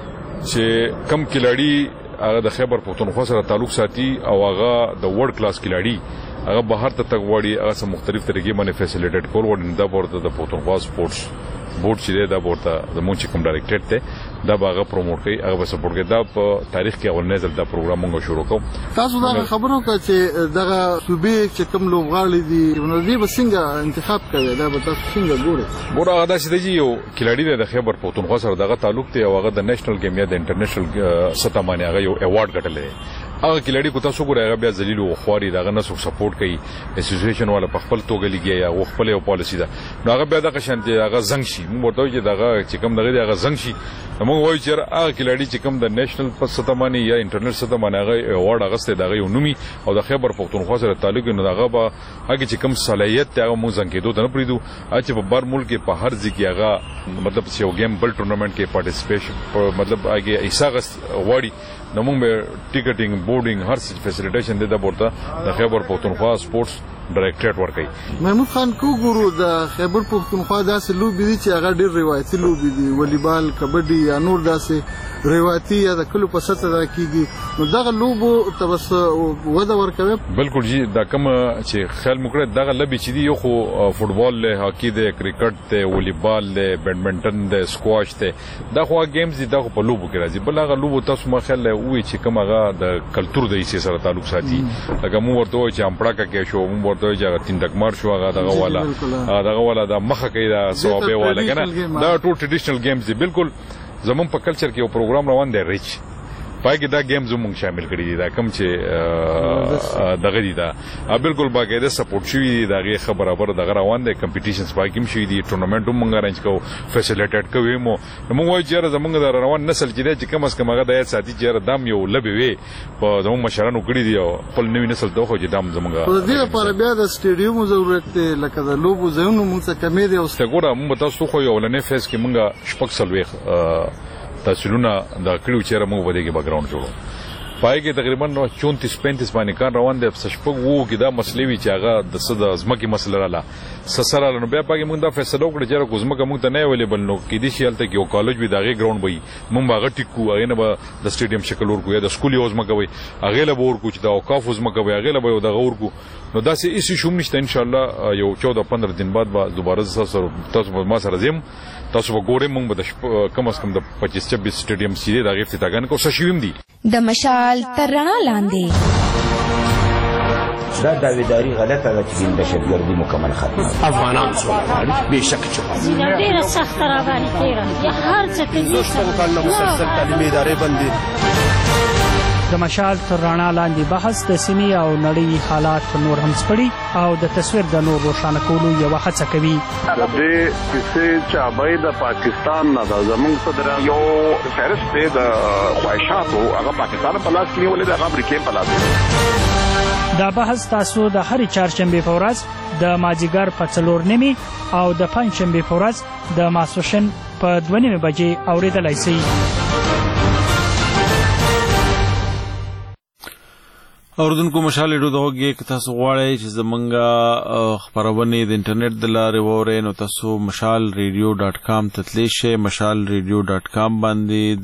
چې کم کلاړي هغه د خیبر پښتونخوا سره تعلق ساتي او هغه د ورلد کلاس کلاړي هغه بهر ته تګ وړي هغه سم مختلف طریقې باندې فیسیلیټیټ کول وړي. دا ورته د پښتونخوا سپورتس بورډ چې دی دا ورته زموږ چې کوم ډایریکټریټ دی دا به هغه پروموټ کوي هغه به سپورټ کوي. دا په تاریخ کې اولنی ځل دا پروګرام موږ شروع کوو. تاسو دا خبرو کوئ چې دغه صوبې چې کوم لوبغاړي دي نو دوی به څنګه انتخاب کوي؟ دا به تاسو څنګه ګورئ؟ ګوره هغه داسې دی چې یو کلاړي دی د خیبر پښتونخوا سره دغه تعلق دی او هغه د نیشنل ګیم یا د انټرنیشنل سطح باندې هغه یو ایوارډ ګټلی دی. هغه کلاړي کو تاسو ګورئ هغه بیا ذلیل او خواري دغه نه څوک سپورټ کوي اسوسییشن والا په خپل توګه لګي یا خپل یو پالیسی ده نو هغه بیا دغه شانتي هغه زنګ شي. موږ ورته وایو چې دغه چې کوم دغه دی هغه زنګ شي. موږ وایو چې هغه کلاړي چې کوم د نیشنل په سطح باندې یا انټرنیشنل سطح باندې هغه ایوارډ اغسته دغه یو نومي او د خیبر پښتونخوا سره تعلق نو هغه به هغه چې کوم صلاحیت ته هغه موږ ځان کېدو ته نه پریدو چې په بار ملک په هر ځای کې هغه مطلب چې یو گیم بل ټورنمنت کې پارټیسیپیشن مطلب هغه ایساغس وړي نو موږ به ټیکټینګ بورډینګ هر څه فیسیلیټیشن دی د ورته د خیبر پښتونخوا سپورتس ډایریکټریټ ورکوي. محمود خان کو ګورو د خیبر پښتونخوا داسې لوبې دي چې هغه ډېر روایتي لوبې دي والیبال کبډي یا نور داسې روایتي یا د کلو په سطح دا کیږي نو دغه لوبو ته بس وده ورکوي. بالکل جی دا کوم چې خیال مو کړی دغه لوبې چې دي یو خو فوټبال له هاکی دی کرکټ دی والیبال دی بیډمنټن دی سکواش دی دا خو گیمز دي دا خو په لوبو کې راځي. بل هغه لوبو تاسو ما خیال وي چې کوم هغه د کلچر د حصے سره تعلق ساتي لکه مو ورته وایي چې امپړه کې شو مو ورته وایي چې تینډکمار شو هغه دغه والا دغه والا د مخه کې دا ثوابه والا کنه دا ټول ټریډیشنل گیمز دي. بالکل زمون په کلچر کې یو پروګرام روان دی ریچ پای کې دا گیمز موږ شامل کړی دي دا کوم چې دغه دي دا بالکل باقاعده سپورټ شوی دی دا غي خبره بر دغه روان دي کمپټیشنز پای کې شوی دي ټورنمنت موږ ارنج کوو فیسیلیټیټ کوو مو موږ وایو چې زمونږ د روان نسل چې دی چې کم از کم هغه د ساتي چې دام یو لبي وي په زموږ مشرانو کړی دی او خپل نوې نسل ته خو چې دام زمونږ په دې لپاره بیا د سټیډیوم ضرورت دی لکه د لوبو ځایونو موږ څخه کمې دی او څنګه موږ تاسو خو یو لنې فیس کې موږ شپږ سلويخ تاسلونه د کلیو چیرې مو ودی کې بیکګراوند جوړو پای کې تقریبا چونتیس پینتیس باندې کار روان دی شپږ وو کې دا مسلې وی چې هغه د صد ازمکه مسله رااله سسره نو بیا پای موږ دا فیصله وکړه چې کوزمکه موږ ته نه اویلیبل نو کې دي شیلته کې یو کالج وی داغه ګراوند وي موږ هغه ټیکو هغه نه د سټیډیم شکل ورکو یا د سکول یوز مګوي هغه له ورکو چې دا اوقاف وز مګوي هغه له یو دغه ورکو نو دا سه ایسی شوم نشته ان شاء الله یو چودہ پندرہ دن بعد به دوباره تاسو تاسو ما سره زم تاسو وګورئ موږ به کم از کم د پچیس چھبیس سټیډیم سیده دا غفت تاګان کو شوم دي د مشال ترنا لاندې دا داویداری غلطه ده چې د دهشتګردي مکمل ختمه افغانان سوالان به شک چې ډیره سخت را باندې تیرا یا هر څه کې دوستو کله مسلسل تعلیمي ادارې باندې د مشال تر رڼا لاندې بحث د سیمې او نړۍ حالات نور هم سپړي او د تصویر د نور روښانه کولو یوه هڅه کوي. د دې کیسې چابۍ د پاکستان نه ده، زموږ صدر یو فهرست دی د خواهشاتو، هغه پاکستان په لاس کې نیولې ده، هغه امریکې په لاس کې. دا بحث تاسو د هرې چهارشنبې په ورځ د مازدیګر په څلور نیمې او د پنجشنبې په ورځ د ماسپښین په دوه نیمې بجې اورېدلی شئ. اوردونکو مشال ریډیو د غوږ کې تاسو غواړئ چې زمونږ خپرونې د انټرنیټ د لارې واورئ نو تاسو مشال ریډیو ډاټ کام ته تللی شئ. مشال ریډیو ډاټ کام باندې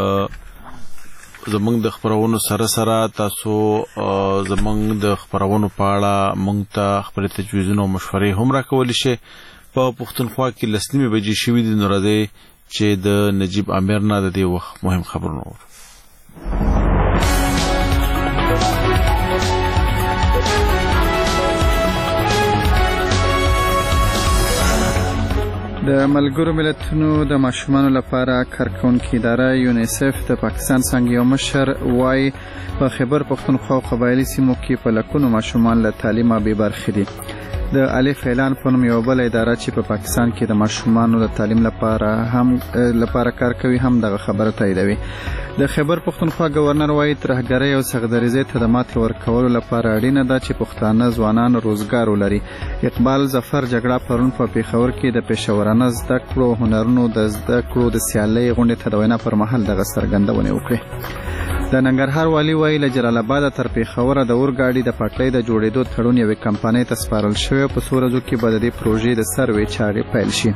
د زمونږ د خپرونو سره سره تاسو زمونږ د خپرونو په اړه مونږ ته خپلې تجویزونه او مشورې هم راکولی شئ. په پښتونخوا کې لس نیمې بجې شوي دي، نو راځئ چې د نجیب عامر نه د دې وخت مهم خبرونه واورو. د ملګرو ملتونو د ماشومانو لپاره کارکونکې اداره یونیسف د پاکستان څنګه یو مشر وایي په خیبر پښتونخوا او قبایلي سیمو کې په لکونو ماشومان له تعلیمه بې برخې دي. د الف اعلان په نوم یو بل اداره چې په پاکستان کې د ماشومانو د تعلیم لپاره هم لپاره کار کوي هم دغه خبره تاییدوي. د خیبر پښتونخوا گورنر وایي ترهګرۍ او سغدریزۍ ته د ماتې ورکولو لپاره اړینه ده چې پښتانه ځوانان روزګار ولري. اقبال ظفر جګړه پرون په پیښور کې د پیښورانه زده کړو هنرونو د زده کړو د سیالۍ غونډې ته د وینا پر مهال دغه څرګندونې وکړې. د ننګرهار والي وایي له جلال آباد تر پیښوره د اورګاډي د پټلۍ د جوړېدو تړون یوې کمپنۍ ته سپارل شوی او په څو ورځو کې به د دې پروژې د سروې چارې پیل شي.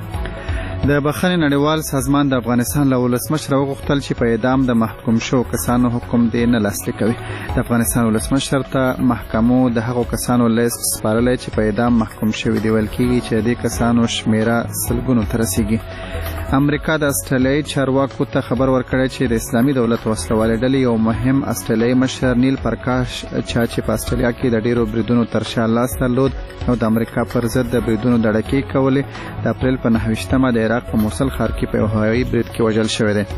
د بخښنې نړیوال سازمان د افغانستان له ولسمشر وغوښتل چې په اعدام د محکوم شوو کسانو حکم دې نه لاسلیک کوي. د افغانستان ولسمشر ته محکمو د هغو کسانو لیست سپارلی چې په اعدام محکوم شوي دي. ویل کېږي چې د دې کسانو شمیره سلګونو ته رسیږي. امریکا د استرالیایي چارواکو ته خبر ورکړی چې د اسلامي دولت وسلوالې ډلې یو مهم استرالیایي مشر نیل پرکاش چا چې په استرالیا کې د ډیرو بریدونو تر شا لاس درلود او د امریکا پر ضد د بریدونو دړکې کولې، د اپریل په نهه ویشتمه د عراق په موصل ښار کې په یو هوایي برید کې وژل شوی دی.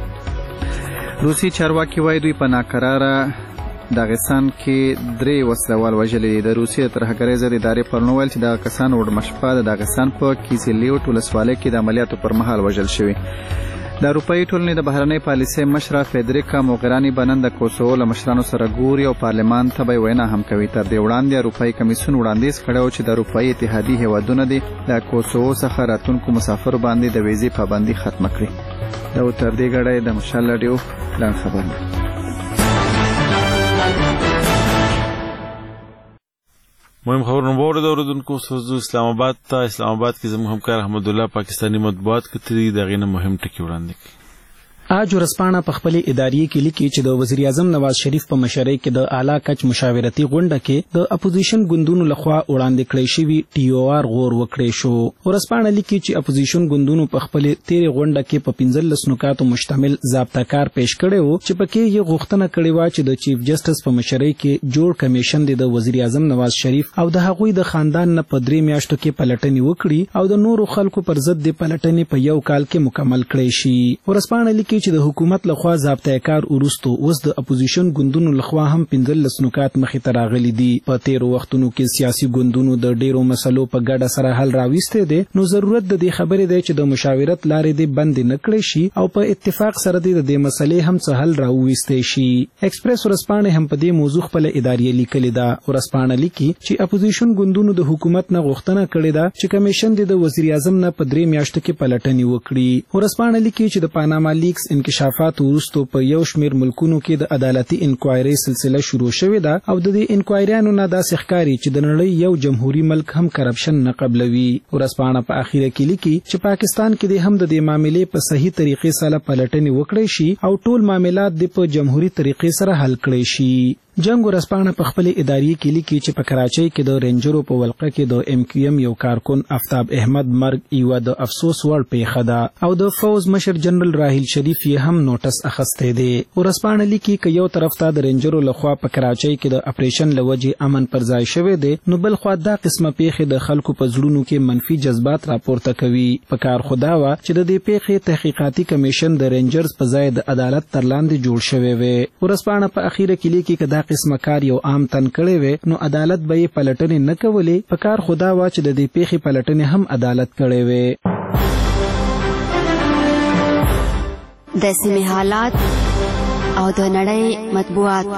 روسي چارواکي وایي دوی په ناکراره داغستان کې درې وسلوال وژلي دي. د روسیې د ترهګرۍ ضد ادارې پرون وویل چې دغه کسان وړمه شپه د داغستان په کیسیلیوټ ولسوالۍ کې د عملیاتو پر مهال وژل شوي. د اروپایي ټولنې د بهرنۍ پالیسۍ مشره فیدریکا موغراني به نن د کوسوو له مشرانو سره ګوري او پارلمان ته به وینا هم کوي. تر دې وړاندې اروپایي کمیسیون وړاندیز کړی و چې د اروپایي اتحادیې هیوادونه دي د کوسوو څخه راتلونکو مسافرو باندې د ویزې پابندي ختمه کړي. دا و تر دې ګړی د مشال راډیو پلان خبرونه. مهم خبرونه واورئ. د اورېدونکو ستاسو اسلام آباد ته اسلام آباد کې زموږ همکار احمد الله پاکستاني مطبوعات کتري د غینه مهم ټکی وړاندې کړي. آج ورځپاڼه په خپلې ادارې کې لیکي چې د وزیر اعظم نواز شریف په مشرۍ کې د اعلی کچ مشاورتي غونډه کې د اپوزیشن ګوندونو لخوا وړاندې کړی شوی ټي او آر غور وکړی شو. ورځپاڼه لیکي چې اپوزیشن ګوندونو په خپلې تیرې غونډه کې په پنځلس نکاتو مشتمل ضابطه کار پیش کړی و چې پکې یې غوښتنه کړې وه چې د چیف جسټس په مشرۍ کې جوړ کمیشن د وزیر اعظم نواز شریف او د هغوی د خاندان نه په درې میاشتو کې پلټنې وکړي او د نورو خلکو پر ضد د پلټنې په یو کال کې مکمل کړی شي. ورځپاڼه لیکي چې د حکومت لخوا ضابطه کار وروسته اوس د اپوزیشن ګوندونو لخوا هم پنځلس نکات مخې ته راغلي دي. په تیرو وختونو کې سیاسي ګوندونو د ډیرو مسلو په ګډه سره حل راوستي دي، نو ضرورت د دې خبرې دی چې د مشاورت لارې دې بند نه کړي شي او په اتفاق سره د دې مسلې هم څه حل راوستي شي. ایکسپریس ورځپاڼه هم په دې موضوع خپل ادارې لیکلې ده. ورځپاڼه لیکي چې اپوزیشن ګوندونو د حکومت نه غوښتنه کړې ده چې کمیشن د وزیر اعظم نه په درې میاشتو کې پلټنې وکړي. ورځپاڼه لیکي چې د پاناما لیکس انکشافات وروسته په یو شمیر ملکونو کې د عدالتي انکوایري سلسله شروع شوې ده او د دې انکوایریانو نه داسې ښکاري چې د نړۍ یو جمهوریت ملک هم کرپشن نه قبلوي. ورځپاڼه په اخیره کې لیکي چې پاکستان کې د هم د دې معاملې په صحیح طریقې سره پلټنې وکړي شي او ټول معاملات د په جمهوریت طریقې سره حل کړي شي. جنگ ورسپانه په خپل اداري کې لیکي چې په کراچۍ کې د رینجرو په ولقه کې د ام کیو ام یو کارکون آفتاب احمد مرګ یو د افسوس وړ پیښه ده او د فوز مشر جنرال راحیل شریف یې هم نوټس اخیستی دی. ورسپانه لیکي که یو طرف ته د رینجرو لخوا په کراچۍ کې د اپریشن لوجې امن پر ځای شوی دی، نو بل خوا دا قسمه پیښې د خلکو په زړونو کې منفي جذبات راپورته کوي. په کار خدا وا چې د دې پیښې تحقیقاتي کمیشن د رینجرز په ځای د عدالت تر لاندې جوړ شوی وي. ورسپانه په اخیره کې لیکي که دا قسمه کار یو عام تن کړی وي نو عدالت به یې پلټنې نه کولې. په کار خدا وا چې د دې پیښې پلټنې هم عدالت کړی وي. د سیمې حالات او د نړۍ مطبوعات.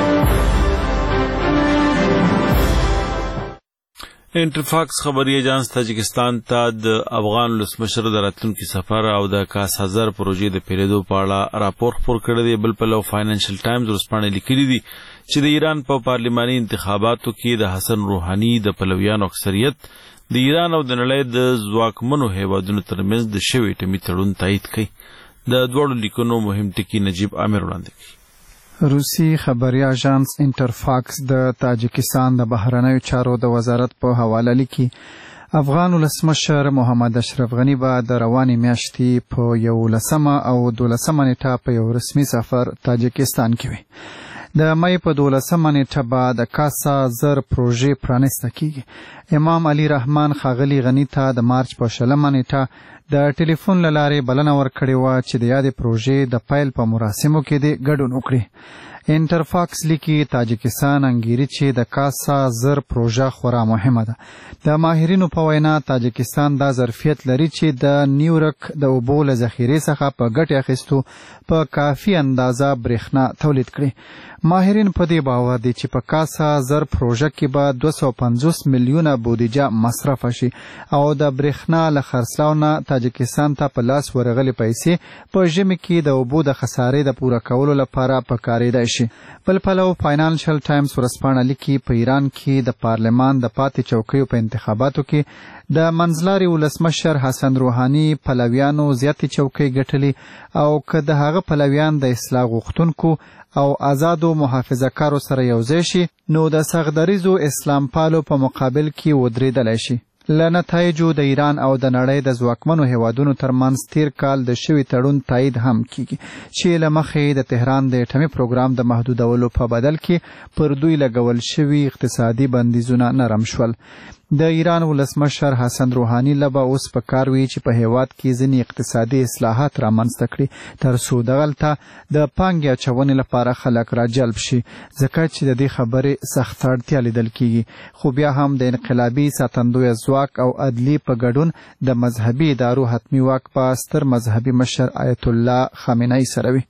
انټرفاکس خبري ایجانس تاجکستان ته د افغان ولسمشر د راتلونکي سفر او د کاس هزار پروژې د پیریدو په اړه راپور خپور کړی دی. بل پلو فاینانشل ټایمز ورسپانې لیکلي دي چې د ایران په پارلماني انتخاباتو کې د حسن روحاني د پلویانو اکثریت د ایران او د نړۍ د ځواکمنو هیوادونو ترمنځ د شوي ټیمي تړون تایید کړي. د دواړو لیکونو مهم ټکي نجیب عامر وړاندې کړي. روسي خبري اژانس انټرفاکس د تاجکستان د بهرنیو چارو د وزارت په حواله لیکي افغان ولسمشر محمد اشرف غنی به د روانې میاشتې په یولسمه او دولسمه نیټه په یو رسمي سفر تاجکستان کې وي. د مې په دولسمه نیټه به د کاسا زر پروژې پرانیسته کیږي. امام علي رحمان ښاغلي غنی ته د مارچ په شلمه نیټه د ټلیفون له لارې بلنه ورکړې وه چې د یادې پروژې د پیل په مراسمو کې دې ګډون وکړي. انټرفاکس لیکي تاجکستان انګیري چې د کاسا زر پروژه خورا مهمه ده. د ماهرینو په وینا تاجکستان دا ظرفیت لري چې د نیورک د اوبو له ذخیرې څخه په ګټې اخیستو په کافي اندازه برېښنا تولید کړي. ماهرین په دې باور دي چې په کاسا زر پروژه کې به دوه سوه پنځوس میلیونه بودیجه مصرف شي او د برېښنا له خرڅلاو نه تاجکستان ته په لاس ورغلې پیسې په ژمي کې د اوبو د خسارې د پوره کولو لپاره پکارېدای شي. بل پلو فاینانشل ټایمز ورسپانه لیکي په ایران کې د پارلمان د پاتې چوکیو په انتخاباتو کې د منځلاري ولسمشر حسن روحاني پلویانو زیاتې چوکۍ ګټلې او که د هغه پلویان د اصلاح غوښتونکو او آزادو محافظه کارو سره یوځای شي نو د سغدریزو اسلام پالو په مقابل کې ودرېدلی شي. له نتایجو د ایران او د نړۍ د ځواکمنو هیوادونو ترمنځ تیر کال د شوي تړون تایید هم کیږي چې له مخې د تهران د اټومي پروګرام د محدودولو په بدل کې پر دوی لګول شوي اقتصادي بندیزونه نرم شول. د ایران ولسمشر حسن روحاني لبه اوس په کار وی چې په هیواد کې ځینې اقتصادي اصلاحات رامنځته کړي تر څو دغلته د پانګې اچونې لپاره خلک راجلب شي، ځکه چې د دې خبرې سخته اړتیا لیدل کیږي. خو بیا هم د انقلابي ساتندوی ځواک او عدلي په ګډون د مذهبي ادارو حتمي واک په ستر مذهبي مشر آیت الله خامنه‌ای سره وي.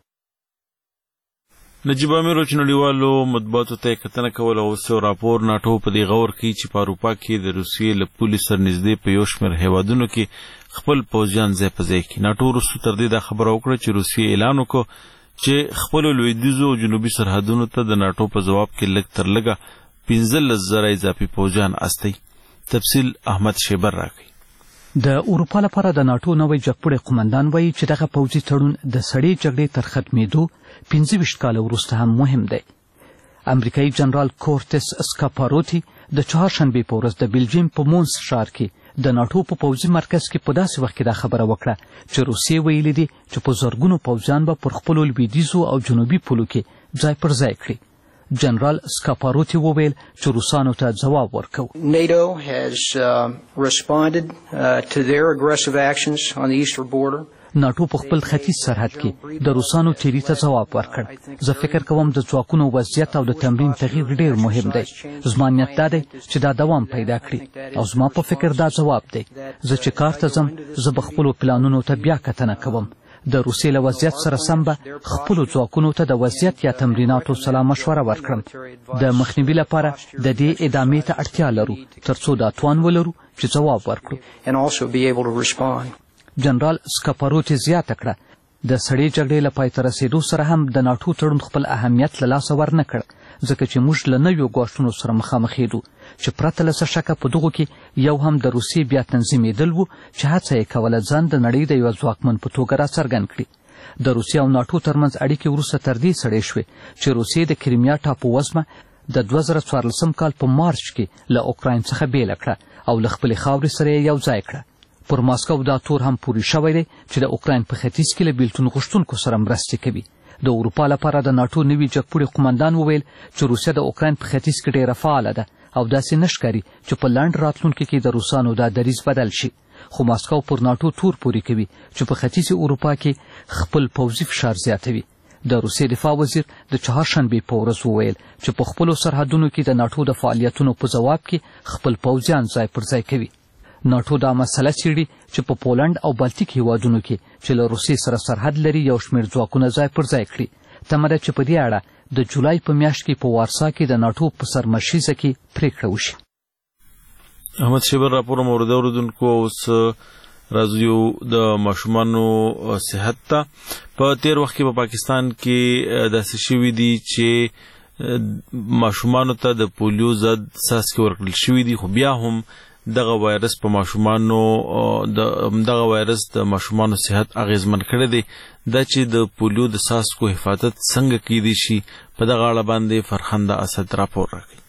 نجیب امیر چې نړیوالو مطبوعاتو ته کتنه کوله اوس یو راپور ناټو په دې غور کوي چې په اروپا کې د روسیې له پولې سره نږدې په یو شمېر هیوادونو کې خپل پوځیان ځای په ځای کړي. ناټو وروسته تر دې دا خبره وکړه چې روسیې اعلان وکړ چې خپلو لویدیځو او جنوبي سرحدونو ته د ناټو په ځواب کې لږ تر لږه پنځلس زره اضافي پوځیان استوي. تفصیل احمد شیبر راکوي. د اروپا لپاره د ناټو نوی جګپوړی قومندان وایي چې دغه پوځي تړون د سړې جګړې تر ختمېدو پنځه ویشت کاله وروسته هم مهم دی. امریکایي جنرال کورتس اسکاپاروتی د چهارشنبې په ورځ د بلجیم په مونس ښار کې د ناټو په پوځي مرکز کې په داسې وخت کې دا خبره وکړه چې روسیې ویلي دي چې په زرګونو پوځیان به پر خپلو لویدیځو او جنوبي پولو کې ځای پر ځای کړي. جنرال سکاپاروتی وویل چې روسانو ته ځواب ورکو. NATO has uh, responded uh, to their aggressive actions on the eastern border. ناټو په خپل ختیځ سرحد کې د روسانو تیری ته ځواب ورکړ. زه فکر کوم د ځواکونو وضعیت او د تمرین تغییر ډیر مهم دی. زما نیت دا دی چې دا دوام پیدا کړي او زما په فکر دا ځواب دی. زه چې کار ته ځم زه به خپلو پلانونو ته بیا کتنه کوم. د روسیې له وضعیت سره سم به خپلو ځواکونو ته د وضعیت یا تمریناتو سلا مشوره ورکړم. د مخنیوي لپاره د دې ادامې ته اړتیا لرو تر څو دا توان ولرو چې ځواب ورکړو. جنرال سکاپاروتی زیاته کړه د سړې جګړې له پای ته رسېدو سره هم د ناټو تړون خپل اهمیت له لاسه ورنه کړ، ځکه چې موږ له نویو ګواښونو سره مخامخېدو چې پرته له څه شکه په دغو کې یو هم د روسیې بیا تنظیمېدل و چې هڅه یې کوله ځان د نړۍ د یوه ځواکمن په توګه راڅرګند کړي. د روسیې او ناټو ترمنځ اړیکې وروسته تر دې سړې شوې چې روسیې د کریمیا ټاپو وزمه د دوه زره څوارلسم کال په مارچ کې له اوکراین څخه بیله کړه او له خپلې خاورې سره یې یو ځای کړه. پر ماسکو دا تور هم پوري شوی دی چې د اوکراین په ختیځ کې له بیلتون غوښتونکو سره مرستې کوي. د اروپا لپاره د ناټو نوي جګپوړي قومندان وویل چې روسیه د اوکراین په ختیځ کې ډېره فعاله ده او داسې نه ښکاري چې په لنډ راتلونکي کې د روسانو دا دریځ بدل شي. خو ماسکو پر ناټو تور پوري کوي چې په ختیځې اروپا کې خپل پوځي فشار زیاتوي. د روسیې دفاع وزیر د چهارشنبې په ورځ وویل چې په خپلو سرحدونو کې د ناټو د فعالیتونو په ځواب کې خپل پوځیان ځای پر ځای کوي. ناټو دا مسله څېړي چې په پولنډ او بالتیک هیوادونو کې چې له روسیې سره سرحد لري یو شمېر ځواکونه ځای پر ځای کړي. تمه ده چې په دې اړه د جولای په میاشت کې په وارسا کې د ناټو په سرمشریزه کې پریکړه وشي. احمد شیبر راپور مورد اوریدونکو اوس راځو د ماشومانو صحت ته. په تیر وخت کې په پاکستان کې داسې شوي دي چې ماشومانو ته د پولیو ضد څاڅکي ورکړل شوي دي، خو بیا هم دغه وایرس په ماشومانو د دغه وایرس د ماشومانو صحت اغیزمن کړی دی. دا چې د پولیو د څاڅکو حفاظت څنګه کیدی شي په دغه اړه باندې فرخنده اسد راپور راکړي.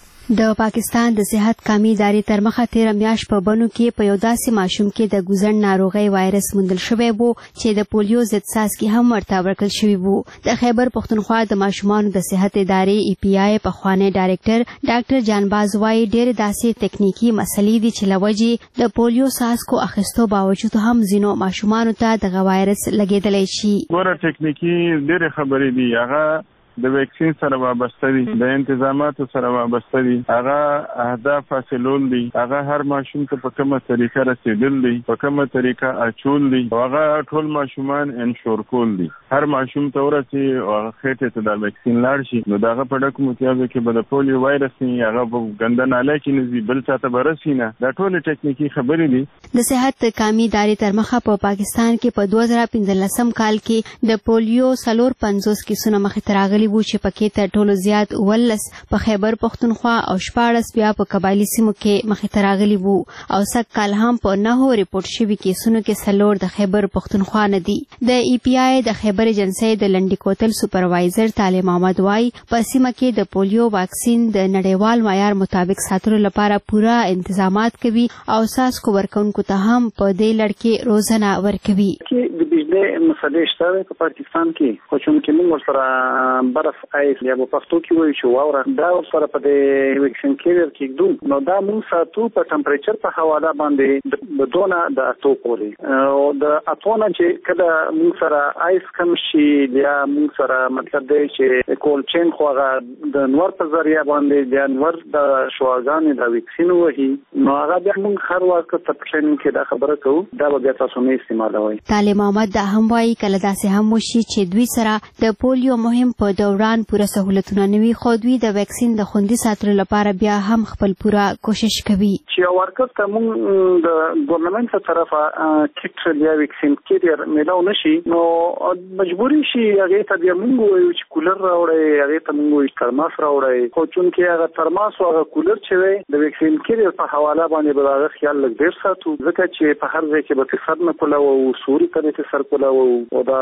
د پاکستان د صحت قومي ادارې تر مخه تیر میاشت په بنو کې په یو داسې ماشوم کې د ګوزن ناروغي وایرس موندل شوی وو چې د پولیو ضد څاڅکي هم ورته ورکړل شوي وو. د خیبر پښتونخوا د ماشومانو د صحت ادارې ای پی آی پخوانی ډایرکټر ډاکټر جانباز وايي ډېر داسې تکنیکی مسلې دي چې لوجې د پولیو څاڅکو اخیستو باوجود هم ځینو ماشومانو ته د وایرس لګیدلی شي. ګوره تکنیکی ډېرې خبرې دي، هغه د ویکسین سره وابسته دي، د انتظاماتو سره وابسته دي، هغه اهداف حاصلول دي، هغه هر ماشوم ته په کومه طریقه رسیدل دي، په کومه طریقه اچول دي، هغه ټول ماشومان انشور کول دي. هر ماشوم ته ورسي او هغه خېټه ته د ویکسین لاړ شي نو دغه په ډک متیازو کې به د پولیو وایرس نه هغه په ګنده ناله کې نزي بل څه برسي نه. دا ټول ټکنیکی خبرې دي. د صحت قومي ادارې تر مخه په پاکستان کې په دوه زره پنځلسم کال کې د پولیو څلور پنځوس کیسونه مخې ته راغلي وو چې پکې تر ټولو زیات ولس په خیبر پښتونخوا او شپاړس بیا په قبایلي سیمو کې مخې ته راغلي وو او سږ کال هم په نهو ریپورټ شوي کیسونو کې څلور د خیبر پښتونخوا نه دي. د ای پی آی د خیبر ایجنسۍ د لنډي کوتل سپروایزر طالب محمد وايي په سیمه کې د پولیو واکسین د نړیوال معیار مطابق ساتلو لپاره پوره انتظامات کوي او څاڅکو ورکوونکو ته هم په دې لړ کې روزنه ورکوي. د بجلی مسلې شته په پاکستان کې، خو چې موږ ورسره برف ایس یا په پښتو کې وایي چې واوره دا ورسره په دې ویکسین کیریئر کې ګدو نو دا موږ ساتو په ټمپریچر په حواله باندې د دونه د اتو پورې او د اتونه چې کله موږ سره ایس کم شي یا موږ سره مطلب دی چې کول چین خو هغه د نور په ذریعہ باندې د نور د شواګانې د ویکسین وهي نو هغه بیا موږ هر وخت په ټریننګ کې دا خبره کوو دا به تاسو نه استعمالوي. طالب محمد دا هم وايي کله داسې هم وشي چې دوی سره د پولیو مهم په دوران پوره سہولتونه نوي خو دوی د ویکسین د خوندي ساتلو لپاره بیا هم خپل پوره کوشش کوي. چې ورکړ ته موږ د ګورنمنت څخه طرفه کیټ یا ویکسین کیریئر ملاو نشي نو مجبوري شي هغه ته بیا موږ وایو چې کولر راوړی، هغه ته موږ وایو ترماس راوړی، خو چونکې هغه ترماس او هغه کولر چې وي د ویکسین کیریئر په حواله باندې به هغه خیال لږ ډیر ساتو ځکه چې په هر ځای کې به سر نه کولاو او سوري ته سر کولاو او دا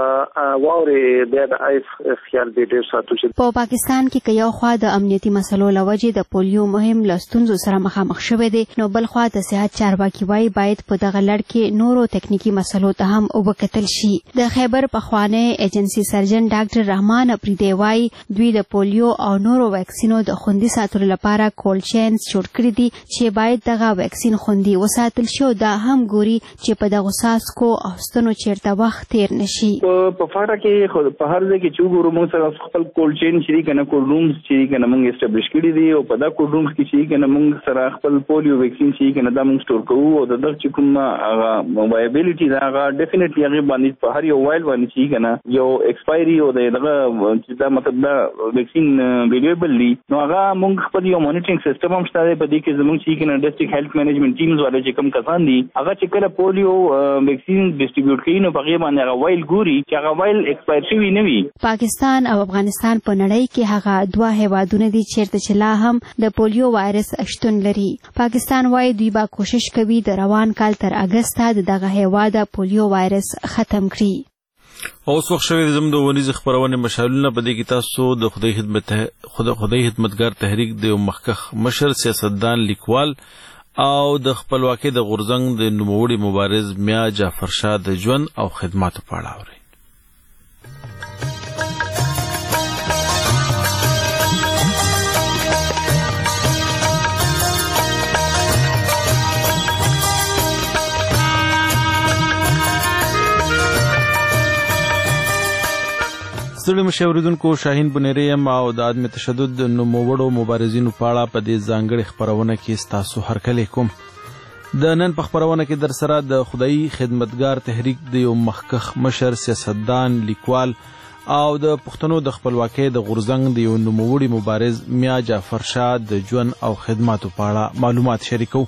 واوري بیا د ایس خیال به ډیر ساتو. په پاکستان کې یو خوا د امنیتي مسلو لوجې د پولیو مهم لستونزو سره مخامخ شوی دی نو بل خوا د صحت چارواکي وايي باید په دغه لړ کې نورو تکنیکی مسلو ته هم وکتل شي. د خیبر پخوانی ایجنسی سرجن ډاکټر رحمان اپریدی وايي دوی د پولیو او نورو ویکسینو د خوندي ساتلو لپاره کول چینز جوړ کړي دي چې باید دغه ویکسین خوندي وساتل شي او دا هم ګوري چې په دغه څاڅکو او ستنو چیرته وخت تیر نشي. په فاره کې په هر ځای کې چې وګورو موږ سره خپل کول چین چې کنه کول رومز چې کنه موږ اسټابلیش کړی دي او په دا کول رومز کې چې کنه موږ سره خپل پولیو ویکسین چې کنه دا موږ سٹور کوو او د دغه چې کوم هغه وایبیلیټي دا هغه ډیفینټلی هغه باندې په هر یو وایل باندې چې کنه یو ایکسپایری او دغه چې دا مطلب دا ویکسین ویلیبل دي نو هغه موږ خپل یو مانیټرینګ سیستم هم شته په دې کې زموږ چې کنه ډسټریکټ هیلث منیجمنت ټیمز والے چې کوم کسان دي هغه چې کله پولیو ویکسین ډسټریبیوټ کوي نو په هغه باندې هغه وایل ګوري چې هغه وایل ایکسپایر شوی نه وي. پاکستان او افغانستان په نړۍ کې هغه دوه هیوادونه دي چیرته چې لا هم د پولیو وایرس شتون لري. پاکستان وايي دوی به کوشش کوي د روان کال تر اگست د دغه هیواد پولیو وایرس ختم کړي. اوس وخت شوی زم د ونیز خبرونه مشالونه په دې کې تاسو د خدای خدمت خدای خدای خدمتګار تحریک د مخکخ مشر سیاستدان لیکوال او د خپلواکۍ د غورځنګ د نوموړي مبارز میا جعفر شاه د ژوند او خدماتو په اړه اورئ. ستړي مشاوریدونکو شاهین بنيري یم او د عدم تشدد د نوموړو مبارزینو په اړه په دې ځانګړي خبرونه کې ستاسو هرکلی کوم. د نن په خبرونه کې در سره د خدای خدمتګار تحریک د یو مخکخ مشر سیاستدان لیکوال او د پښتنو د خپلواکۍ د غورځنګ د یو نوموړي مبارز میا جعفر شاه د ژوند او خدماتو په اړه معلومات شریکو.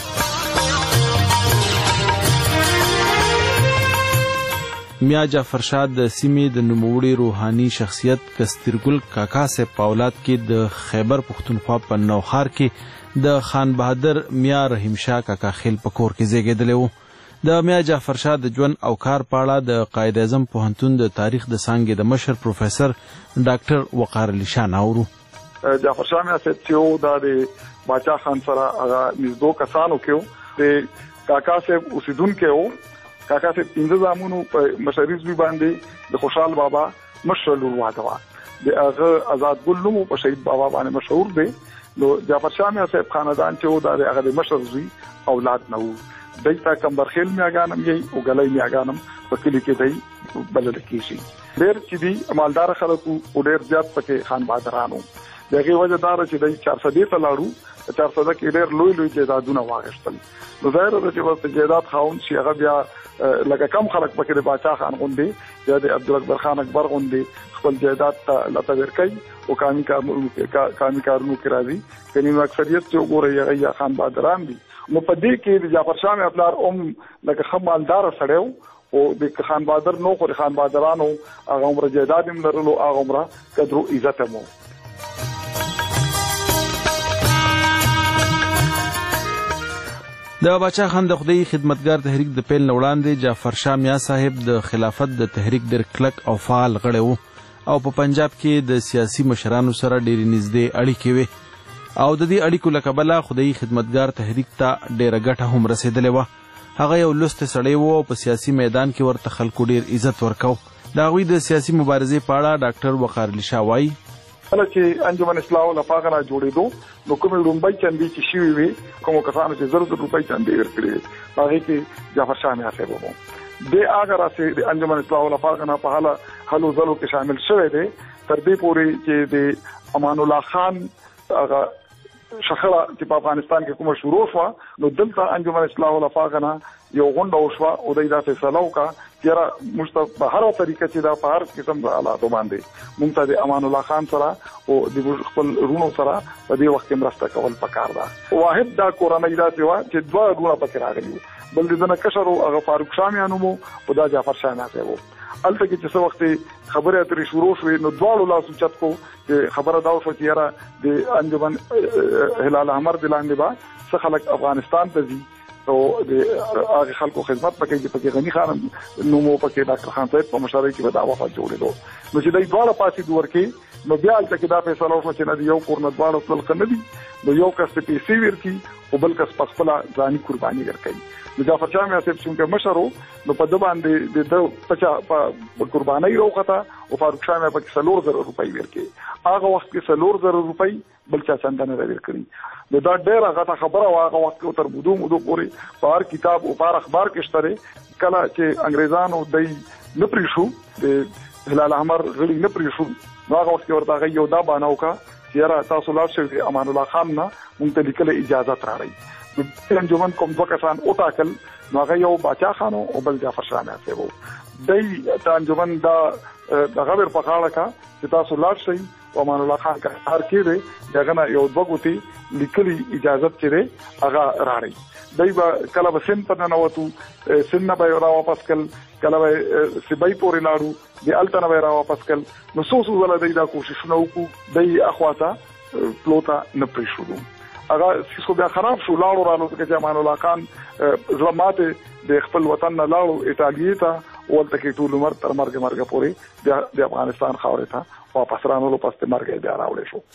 میا جعفر شاه د سیمې د نوموړي روحاني شخصیت کسترګل کاکا صاحب په اولاد کې د خیبر پښتونخوا په نوخار کې د خان بهادر میا رحیم شاه کاکا خیل په کور کې زیږېدلی و. د میا جعفر شاه د ژوند او کار په اړه د قائد اعظم پوهنتون د تاریخ د څانګې د مشر پروفیسر ډاکټر وقار علي شاه ناورو. جعفر شاه میا صاحب چې و دا د باچا خان سره هغه نږدو کسانو کې و. د کاکا صاحب اوسېدونکی و. کاکا صاحب پنځه زامنو په مشري زوی باندې د خوشحال بابا مشر لور واده وه. د هغه آزاد ګل نوم په شهید بابا باندې مشهور دی. نو جعفر شاه میا صاحب خاندان چې و دا د هغه د مشر زوی اولاد نه و. دی ته کمبرخیل میاګانم یې او ګلی میاګانم په کلي کې دی بلل کېږي. ډېر چې دي مالدار خلک او ډېر زیات پکې خان بهادران وو. د هغې وجه دا ده چې دی چارسدې ته لاړو. په چارسده کې ډېر لوی لوی جایدادونه واخیستل. نو ظاهره ده چې بس د جایداد خاوند چې هغه بیا لکه کم خلک پکې د باچا خان غوندې یا د عبدالاکبر خان اکبر غوندې خپل جایداد ته لته ورکوي او قانوني کارونو کې راځي. کني نو اکثریت چې وګورئ هغه یا خان بهادران دي. نو په دې کې د جعفر شاه میا پلار ام لکه ښه مالداره سړی و او د خان بهادر نو خو د خان بهادرانو هغه عمره جایداد هم لرلو هغه عمره قدر او عزت هم و. د باچا خان د خدای خدمتګار تحریک د پیل نه وړاندې جعفر شاه میا صاحب د خلافت د تحریک ډېر کلک او فعال غړی و او په پنجاب کې د سیاسي مشرانو سره ډېرې نږدې اړیکې وې او د دې اړیکو له کبله خدای خدمتګار تحریک ته ډېره ګټه هم رسېدلې وه. هغه یو لوستی سړی و او په سیاسي میدان کې ورته خلکو ډېر عزت ورکو. د هغوی د سیاسي مبارزې په اړه ډاکټر وقار علي شاه وایي کله چې انجمن اصلاح الافاق نه جوړېدو نو کومې لومبۍ چندې چې شوي وي کومو کسانو چې زر زر روپۍ چندې ورکړې وې په هغې کې جعفر شاه میا صاحب و. دی هغه راسې د انجمن اصلاح الافاق نه په هله هلو ځلو کې شامل شوی دی تر دې پورې چې د امان الله خان هغه شخړه چې په افغانستان کې کومه شروع شوه نو دلته انجمن اصلاح الافاق نه یو غونډه وشوه او دوی دا فیصله وکړه چې یاره موږ ته په هره طریقه چې دا په هر قسم د حالاتو باندې موږ ته د امان الله خان سره او د خپل رونو سره په دې وخت کې مرسته کول پکار ده. واحد دا کورنۍ داسې وه چې دوه رونه پکې راغلي وو. بل د ده نه کشر و هغه فاروق شاه میا نوم و او دا جعفر شاه میا صاحب و. هلته کې چې څه وخت خبرې اترې شروع شوې نو دواړو لاسو چت کو چې خبره دا وشوه چې یاره د انجمن هلال احمر د لاندې به څه خلک افغانستان ته ځي او د هغه خلکو خدمت پکې چې پکې غني خان نوم پکې ډاکټر خان صاحب په مشرۍ کې به دا وفات جوړېدو. نو چې دوی دواړه پاسې ورکې نو بیا هلته کې دا فیصله وشوه چې نه د یو کور نه دواړه تلل ښه نه دي. نو یو کس ته پیسې ورکړي او بل کس په خپله ځاني قرباني ورکوي. نو جعفر شاه میا صاحب چې مشر و نو په ده باندې د ده پچا په قربانۍ راوخته او فاروق شاه میا پکې څلور زره روپۍ ورکړي. هغه وخت کې څلور زره روپۍ بل چا چنده نه را ورکړي. نو دا ډېره غټه خبره وه هغه وخت کې تر مودو مودو پورې په هر کتاب او په هر اخبار کې شته دی. کله چې انګریزانو دی نه پرېښو د هلال احمر غړي نه پرېښو نو هغه وخت کې ورته هغه یو دا بهانه وکړه چې یاره تاسو لاړ شئ امان الله خان نه موږ ته لیکلی اجازت راړئ. نو انجمن کوم دوه کسان وټاکل نو هغه یو باچا خان او بل جعفر شاه میا صاحب و. دی ته انجمن دا دغه ور په غاړه کړه چې تاسو لاړ شئ او امان الله خان کار کې دی د هغه نه یو دوه ګوتې لیکلي اجازت چې دی هغه راړئ. دی به کله به سند ته ننوتو سند نه به یې را واپس کړل کله به یې سبۍ پورې لاړو د هلته نه به یې را واپس کړل. نو څو څو ځله دی دا کوششونه وکړو دی اخوا ته پلو ته نه پرېښودو. هغه څه بیا خراب شو لاړو رالو ځکه چې امان الله خان زړه ماتې د خپل وطن نه لاړو ایټالیې ته ولته کې ټول عمر تر مرګ مرګ پورې د افغانستان خاورې ته واپس رانولو پس د مرګ بیا راوړې شو.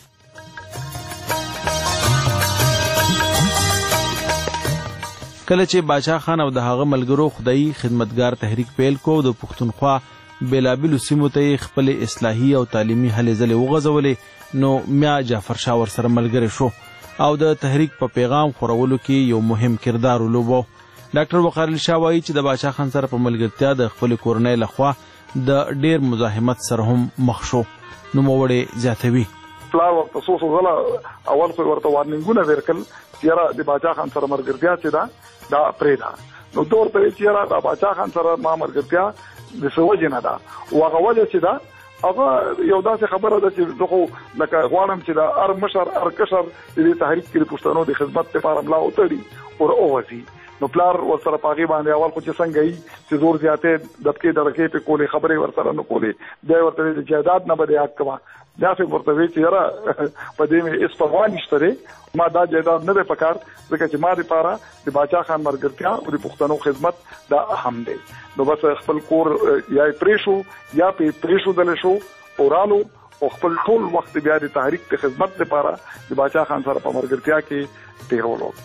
کله چې باچا خان او د هغه ملګرو خدای خدمتګار تحریک پیل کو د پښتونخوا بیلابیلو سیمو ته خپل اصلاحي او تعلیمي هلې ځلې وغځولې نو میا جعفر شاه ورسره ملګری شو او د تحریک په پیغام خورولو کې یو مهم کردار ولوبو. ډاکټر وقار علي شاه وایي چې د باچا خان سره په ملګرتیا د خپل کورنۍ لخوا د ډیر مزاحمت سره هم مخ شو. نوموړی زیاتوي پلار ورته څو څو ځله اول خو ورته وارنینګونه ورکړل چې را د باچا خان سره ملګرتیا چې دا دا پرېدا نو دور ته چې را د باچا خان سره ما ملګرتیا د سوجې نه ده او هغه وجه چې دا هغه یو داسې خبره ده چې زه خو لکه غواړم چې دا هر مشر هر کشر د تحریک کې د پښتنو د خدمت لپاره ملا وتړي او اوځي. نو پلار ورسره پاغي باندې اول خو چې څنګه یې چې زور زیاتې دبکې درکې په کولې خبرې ورسره نه کولې دا ورته د جیداد نه بده حق کما دا څه ورته وی چې را په دې مې استفاده نشته ما دا جیداد نه پکار ځکه چې ما لپاره د باچا خان مرګرتیا او د پښتنو خدمت دا اهم دی. نو بس خپل کور یا پریشو یا په پریشو دل شو اورالو او خپل ټول وخت بیا د تحریک د خدمت لپاره د باچا خان سره په مرګرتیا کې تیرولو.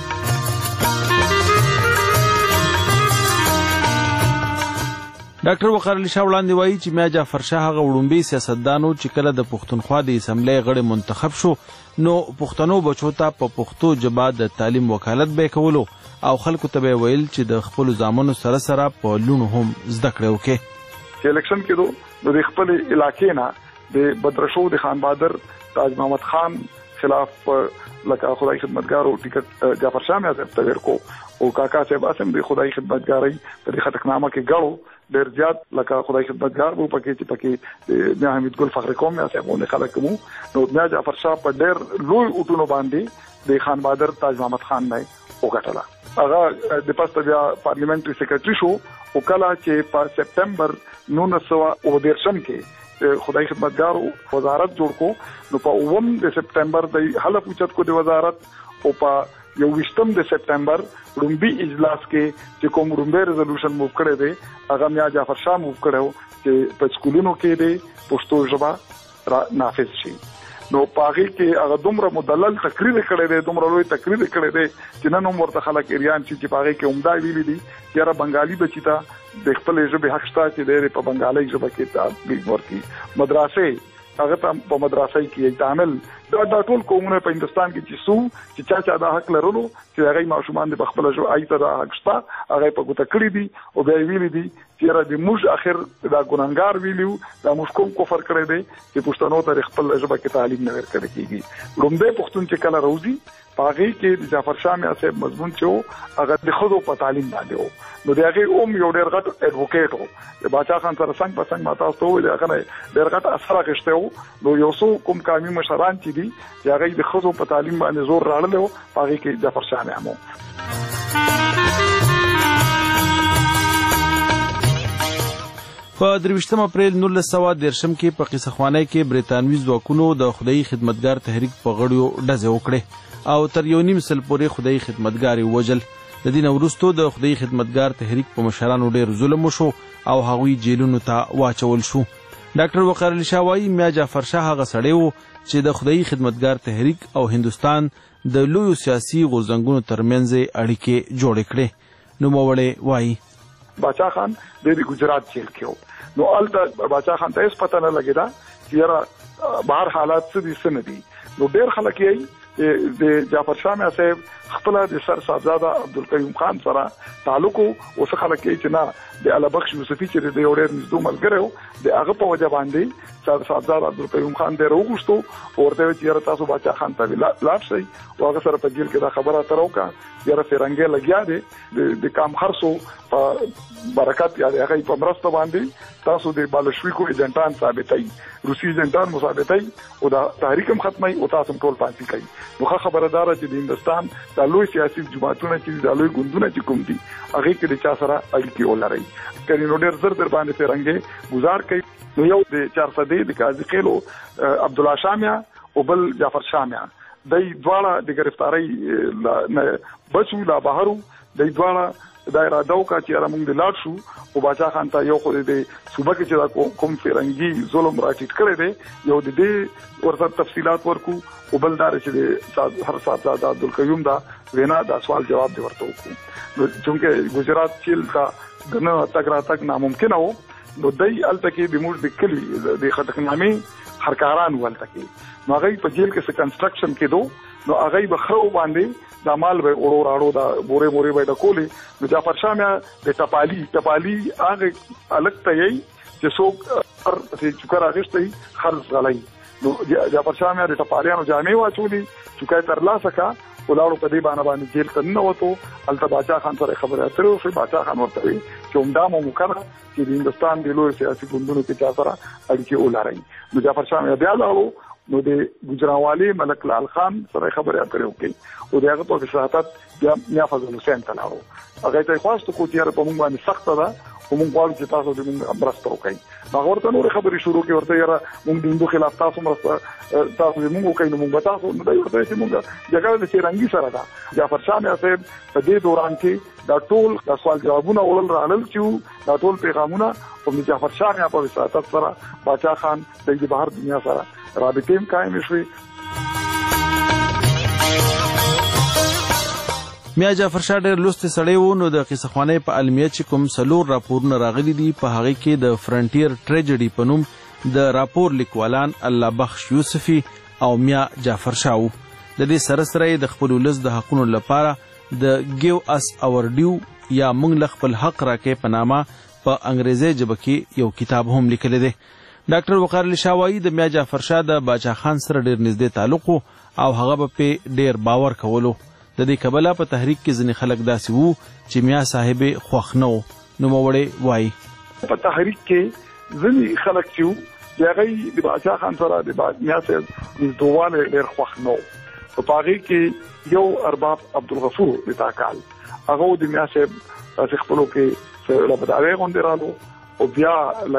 ډاکټر وقار علي شاه وړاندې وایي چې میا جعفر شاه هغه وړومبي سیاستدانو چې کله د پښتونخوا د اسمبلی غړی منتخب شو نو پښتنو بچو ته په پښتو ژبه د تعلیم وکالت به کولو او خلکو ته به ویل چې د خپل زامنو سره سره په لونو هم زده کړې وکړي. چې الیکشن کې د خپل علاقې نه د بدرشو د خان بهادر تاج محمد خان خلاف لکه خدای خدمتګار او ټیکټ جعفر شاه میا صاحب ته ورکو او کاکا صاحب اسم د خدای خدمتګاری په دې خطرنامه کې غړو ډېر زیات لکه خدای خدمتګار وو پکې چې پکې میا حمید ګل فخر قوم میا صاحب نه خلک مو نو میا جعفر شاه په ډېر لوی اوټونو باندې د خان بهادر تاج محمد خان نه وګټله. هغه د پاسته بیا پارلیمنټري سیکریټري شو او کله چې په سپتمبر نولس سوه اوه دیرشم کې خدای خدمتګارو وزارت جوړ کو نو په اووم د سپتمبر د حلف اوچت کو د وزارت او په یو وشتم د سپتمبر رومبي اجلاس کې چې کوم رومبي ریزولوشن موو کړی دی هغه میا جعفر شاه موو کړو چې په سکولونو کې د پښتو ژبه نافذ شي. نو پاغي کې هغه دومره مدلل تقریر کړی دی دومره لوی تقریر کړی دی چې نن هم ورته خلک ایران چې پاغي کې عمده ویلي دي چې را بنگالي بچی تا د خپل ژبه حق شته چې د په بنگالي ژبه کې تعلیم ورکړي. مدرسې هغه ته په مدرسې کې تعامل دا د ټول قومونو په هندستان کې چې سو چې چا چا دا حق لرلو چې هغه ماشومان د خپل ژبه آیته دا حق شته هغه په ګوته کړی دي او بیا ویلي دي چې را د موږ اخر دا ګناګار ویلو دا موږ کوم کفر کړی دی چې پښتنو ته خپل ژبه کې تعلیم نه ورکړي کیږي. لومبه پښتون چې کله روزي پاغي کې د جعفر شاه میا صاحب مضمون چې هغه د خودو په تعلیم باندې وو نو دغه اوم یو ډېر غټ اډوکیټ وو د باچا خان سره څنګه په څنګه ماته تاسو ویل هغه ډېر غټ اثر راغشته وو نو یو څو کوم قومي مشران چې دي چې هغه د خودو په تعلیم باندې زور راړل پاغي کې جعفر شاه میا مو. په درویشتم اپریل نولس سوه دیرشم کې په قصه خوانی کې برتانوي ځواکونو د خدای خدمتګار تحریک په غړیو ډزې وکړې او تر یو نیم سل پورې خدای خدمتګار وجل. د دې نه وروسته د خدای خدمتګار تحریک په مشرانو ډېر ظلم وشو او هغوی جیلونو ته واچول شو. ډاکټر وقار علي شاه وایي میا جعفر شاه هغه سړی و چې د خدای خدمتګار تحریک او هندوستان د لویو سیاسي غورځنګونو ترمنځ اړیکې جوړې کړې. نوموړی وایي باچا خان د ګجرات جیل کې نو الته باچا خان ته هیڅ پته نه لګیدا چې یاره بهر حالات څه دي څه نه دي. نو ډېر خلک یې د جعفر شاه میا صاحب خپل د سر صاحبزاده عبدالقیوم خان سره تعلق او څه خلک یې چې نه د علبخش یوسفي چې د یو ډېر نږدې ملګری و د هغه په وجه باندې سر صاحبزاده عبدالقیوم خان ډېر وغوښتو او ورته ویل چې یاره تاسو باچا خان ته لاړ شئ او هغه سره په جیل کې دا خبره اتره وکړه یاره فرنګې لګیا دی د کام خرڅو په برکت یا د هغې په مرسته باندې تاسو د بالشویکو ایجنټان ثابتوي روسي ایجنټان مو ثابتوي او دا تحریک هم ختموي او تاسو هم ټول پانسي کوي. نو ښه خبره داره چې د هندوستان دا لوی سیاسي جماعتونه چې دا لوی ګوندونه چې کوم دي هغې کې د چا سره اړیکې ولرئ که نو ډېر زر در باندې فرنګې ګزار کوي. نو یو د چارسدې د قاضي خیلو عبدالله شاه میا او بل جعفر شاه میا دی دواړه د ګرفتارۍ بچو لا بهرو دی دواړه دا اراده وکړه چې موږ د لاړ شو او باچا خان ته یو خو د صوبه کې چې دا کوم فرنګي ظلم راټیټ کړی دی یو د دې ورته تفصيلات ورکو او بلدار چې هر صاحب عبدالقیوم دا وینا دا سوال جواب دی ورته وکړو چونکه ګجرات چیل کا دنه تک را تک ناممکن وو نو دای التکه د موږ د کلی د خټکنامي هرکاران ولتکه نو هغه په جیل کې څه کنسټرکشن کېدو نو هغه به خرو باندې دا مال به اورو راړو دا بوره بوره به د کولې نو جعفر شاه میا د ټپالي ټپالي هغه الګ ته یي چې څوک هر چې چکر اغشتي خرڅ غلای نو جعفر شاه میا د ټپالیانو جامې واچولي چې تر لاسه کا ولاړو په دې باندې باندې جیل ته نه وته الته باچا خان سره خبره اترو چې باچا خان ورته وي چې همدا مو مکرر چې د هندستان د لوی سیاسي ګوندونو کې چا سره اړیکې ولري نو جعفر شاه بیا لاړو نو د ګجراوالي ملک لال خان سره خبره اترو کې او دغه په شهادت بیا میا فضل حسین ته لاړو هغه ته خواست کو چې په موږ باندې سخت ده او موږ غواړو چې تاسو د موږ مرسته وکړئ هغه ورته نور خبرې شروع کړي ورته یاره موږ د هندو خلاف تاسو مرسته تاسو موږ وکړو نو موږ تاسو نو دوی ورته چې موږ جګړه د سیرنګي سره ده جعفر شاه میا صاحب په دې دوران کې دا ټول د سوال جوابونه اول رالل چې دا ټول پیغامونه او د جعفر شاه میا په وساتت سره باچا خان د بهر دنیا سره رابطې قائم شوي میا جعفر شاه ډېر لوستي سړی وو نو د قصه خوانۍ په علمیه چې کوم څلور راپورونه راغلي دي په هغه کې د فرنټیر ټریجډي په نوم د راپور لیکوالان الله بخش یوسفي او میا جعفر شاه وو د دې سره سره د خپل ولس د حقونو لپاره د ګیو اس اور ډیو یا موږ له خپل حق راکې په نامه په انګریزي ژبه کې یو کتاب هم لیکلی دی ډاکټر وقار علي شاه وایي د میا جعفر شاه د باچا خان سره ډېر نږدې تعلق او هغه به پې ډېر باور کولو د دې کبله په تحریک کې ځینې خلک داسې وو چې میا صاحب خوښ نه وو نوموړی وایي په تحریک کې ځینې خلک چې وو هغه د باچا خان سره د میا صاحب نږدېوالی ډېر خوښ نه وو په هغې کې یو ارباب عبدالغفور د تاکال هغه د میا صاحب داسې خپلو کې لبداوی غوندې رالو او بیا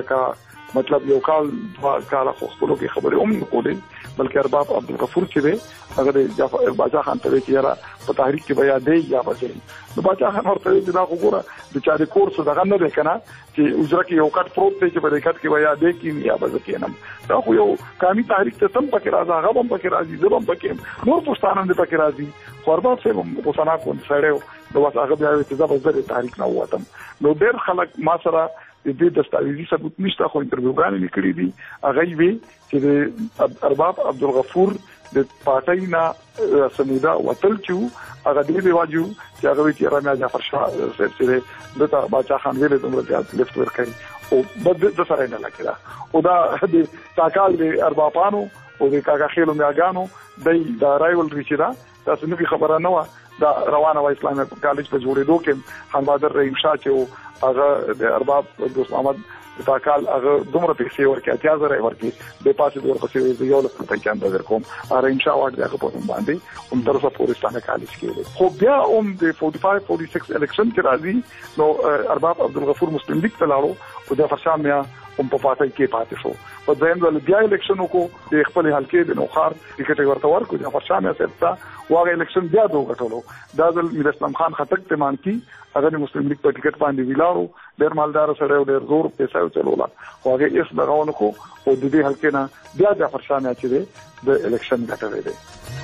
لکه مطلب یو کال دوه کاله خو خپلو کې خبرې هم نه کولې بلکې ارباب عبدالغفور چې دی هغه د باچا خان ته وایي چې یاره په تحریک کې به یادې یا به نو باچا خان ورته وایي چې دا خو ګوره د چا د کور څه دغه نه دی که نه چې اجره کې یو کټ پروت دی چې په دې کټ کې به یادې کړي یا به زه کښېنم دا خو یو قامي تحریک ته تم پکې راځه هغه هم پکې راځي زه به هم پکې نور پښتانه هم دې پکې راځي خو ارباب صاحب هم غوسناک غوندې سړی و نو بس هغه بیا وایي چې زه به زه د تحریک نه ووتم نو ډېر خلک ما سره د دې دستاویزي ثبوت نشته خو انټرویوګانې مې کړي دي هغه وی چې د ارباب عبدالغفور د پارټۍ نه سموده وتل چې هغه دې دی واجو چې هغه چې رامیا جعفر شاه صاحب چې دته باچا خان ویلې دومره زیات لیفت ورکړي او بد د سره نه لکړه او دا د تاکال د اربابانو او د کاکا خیلو میاګانو د د رایولري چې دا تاسو نو خبره نه و دا روانه و اسلامي کالج په جوړېدو کې خان بهادر رحیم شاه چې هغه د ارباب دوست محمد تاکال هغه دومره پیسې ورکړي اتیا زره ورکړي د پاسې د ورپسې یو لس روپۍ چاند در کوم رحیم شاه واټ دغه په نوم باندې هم تر اوسه پورې اسلامي کالج کې خو بیا هم د فورټي فایو فورټي سکس الیکشن کې راځي نو ارباب عبدالغفور مسلم لیگ ته لاړو او جعفر شاه میا هم په پاتې کې پاتې شو په دویم ځل بیا الیکشن وکړو د خپل حلقې د نوخار ټیکټ ورته ورکړو جعفر شاه میا صاحب ته واغه الیکشن بیا دوه غټولو دا ځل میر اسلام خان خټک ته مان کی هغه د مسلم لیگ په ټیکټ باندې ویلارو ډېر مالدار سره ډېر زور پیسې چلولا واغه ایس دغاونه کو او د دې حلقې نه بیا جعفر شاه میا چې د الیکشن ګټلې دی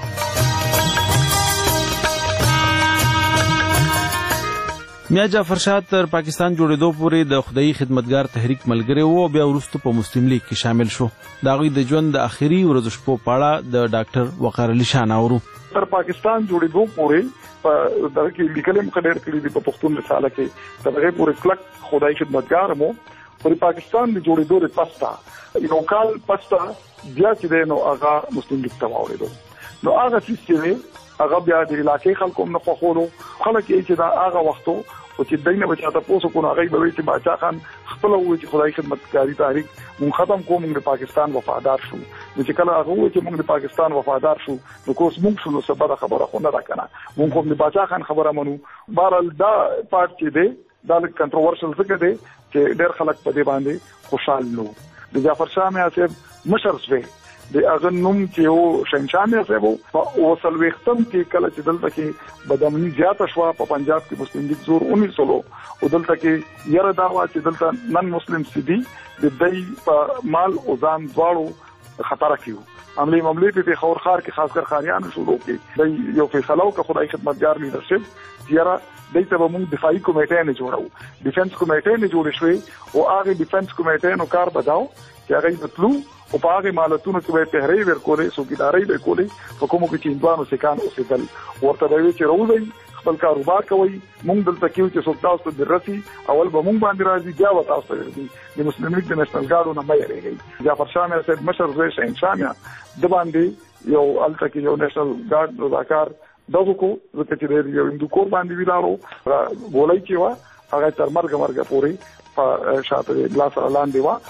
میا جعفر شاه تر پاکستان جوړېدو پورې د خدای خدمتګار تحریک ملګری وو بیا وروسته په مسلم لیگ کې شامل شو دا غوی د ژوند د اخیری ورځو شپو پاړه د ډاکټر وقار علي شاه ناورو تر پاکستان جوړېدو پورې په دغه کې لیکل مقدر کړی دی په پښتون رساله کې ترغه پورې کلک خدای خدمتګار مو پر پاکستان د جوړېدو لپاره پستا یو کال پستا بیا چې نو هغه مسلم لیگ ته واوړېدو نو هغه چې هغه بیا د علاقې خلکو نه خوښولو خلک یې چې دا هغه وختو او چې دینه بچا تاسو کو هغه به چې باچا خان خپل وو چې خدای خدمتګاری تحریک مون ختم کوم د پاکستان وفادار شو چې کله هغه وو چې موږ د پاکستان وفادار شو نو کوس موږ شنو سبا خبره خو نه راکنه موږ کوم د باچا خان خبره منو بهرال دا پارت چې دی دا لږ کنټروورشل څه دی چې ډېر خلک په دې باندې خوشاله نو د جعفر شاه میا صاحب مشر شوی د هغه نوم چې او شنشان صاحب او وسلوختم کې کله چې دلته کې بدامني زیاته شو په پنجاب کې مسلم لیگ زور انیس سولو او دلته کې یره داوا چې دلته نن مسلم سیدي د دای په مال او ځان دواړو خطر کیو عملی معاملې په خور خار کې خاص کر خاریان شروع کې د یو فیصله او خدای خدمتګار لیدرشپ یاره دایته به موږ دفاعي کمیټه نه جوړو ډیفنس کمیټه نه جوړې شوې او هغه ډیفنس کمیټه نو کار بداو چې هغه مطلو او په هغه مالتونو کې به پهرې ورکولې څوکیداري به کولې په کومو کې چې انوانو سکان اوسېدل ورته به چې روزي خپل کاروبار کوي موږ دلته کې چې څوک تاسو ته درسي اول به موږ باندې راځي بیا و تاسو ته د مسلم لیگ د نېشنل ګارډو نه مې راغی جعفر شاه مې صاحب مشر زوی شینشانیا د باندې یو الته کې یو نېشنل ګارډ رضاکار دغه کو ځکه چې یو هندو کور باندې ویلارو بولای چې وا هغه تر مرګ مرګ پورې په شاته لاس لاندې وا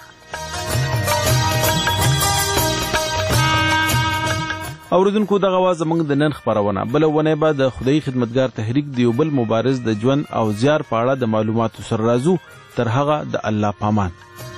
اوریدونکو دغه واز زموږ د نن خبرونه بلونه به د خدای خدمتګار تحریک دی بل مبارز د ژوند او زیار په اړه د معلوماتو سره راځو تر هغه د الله پامان.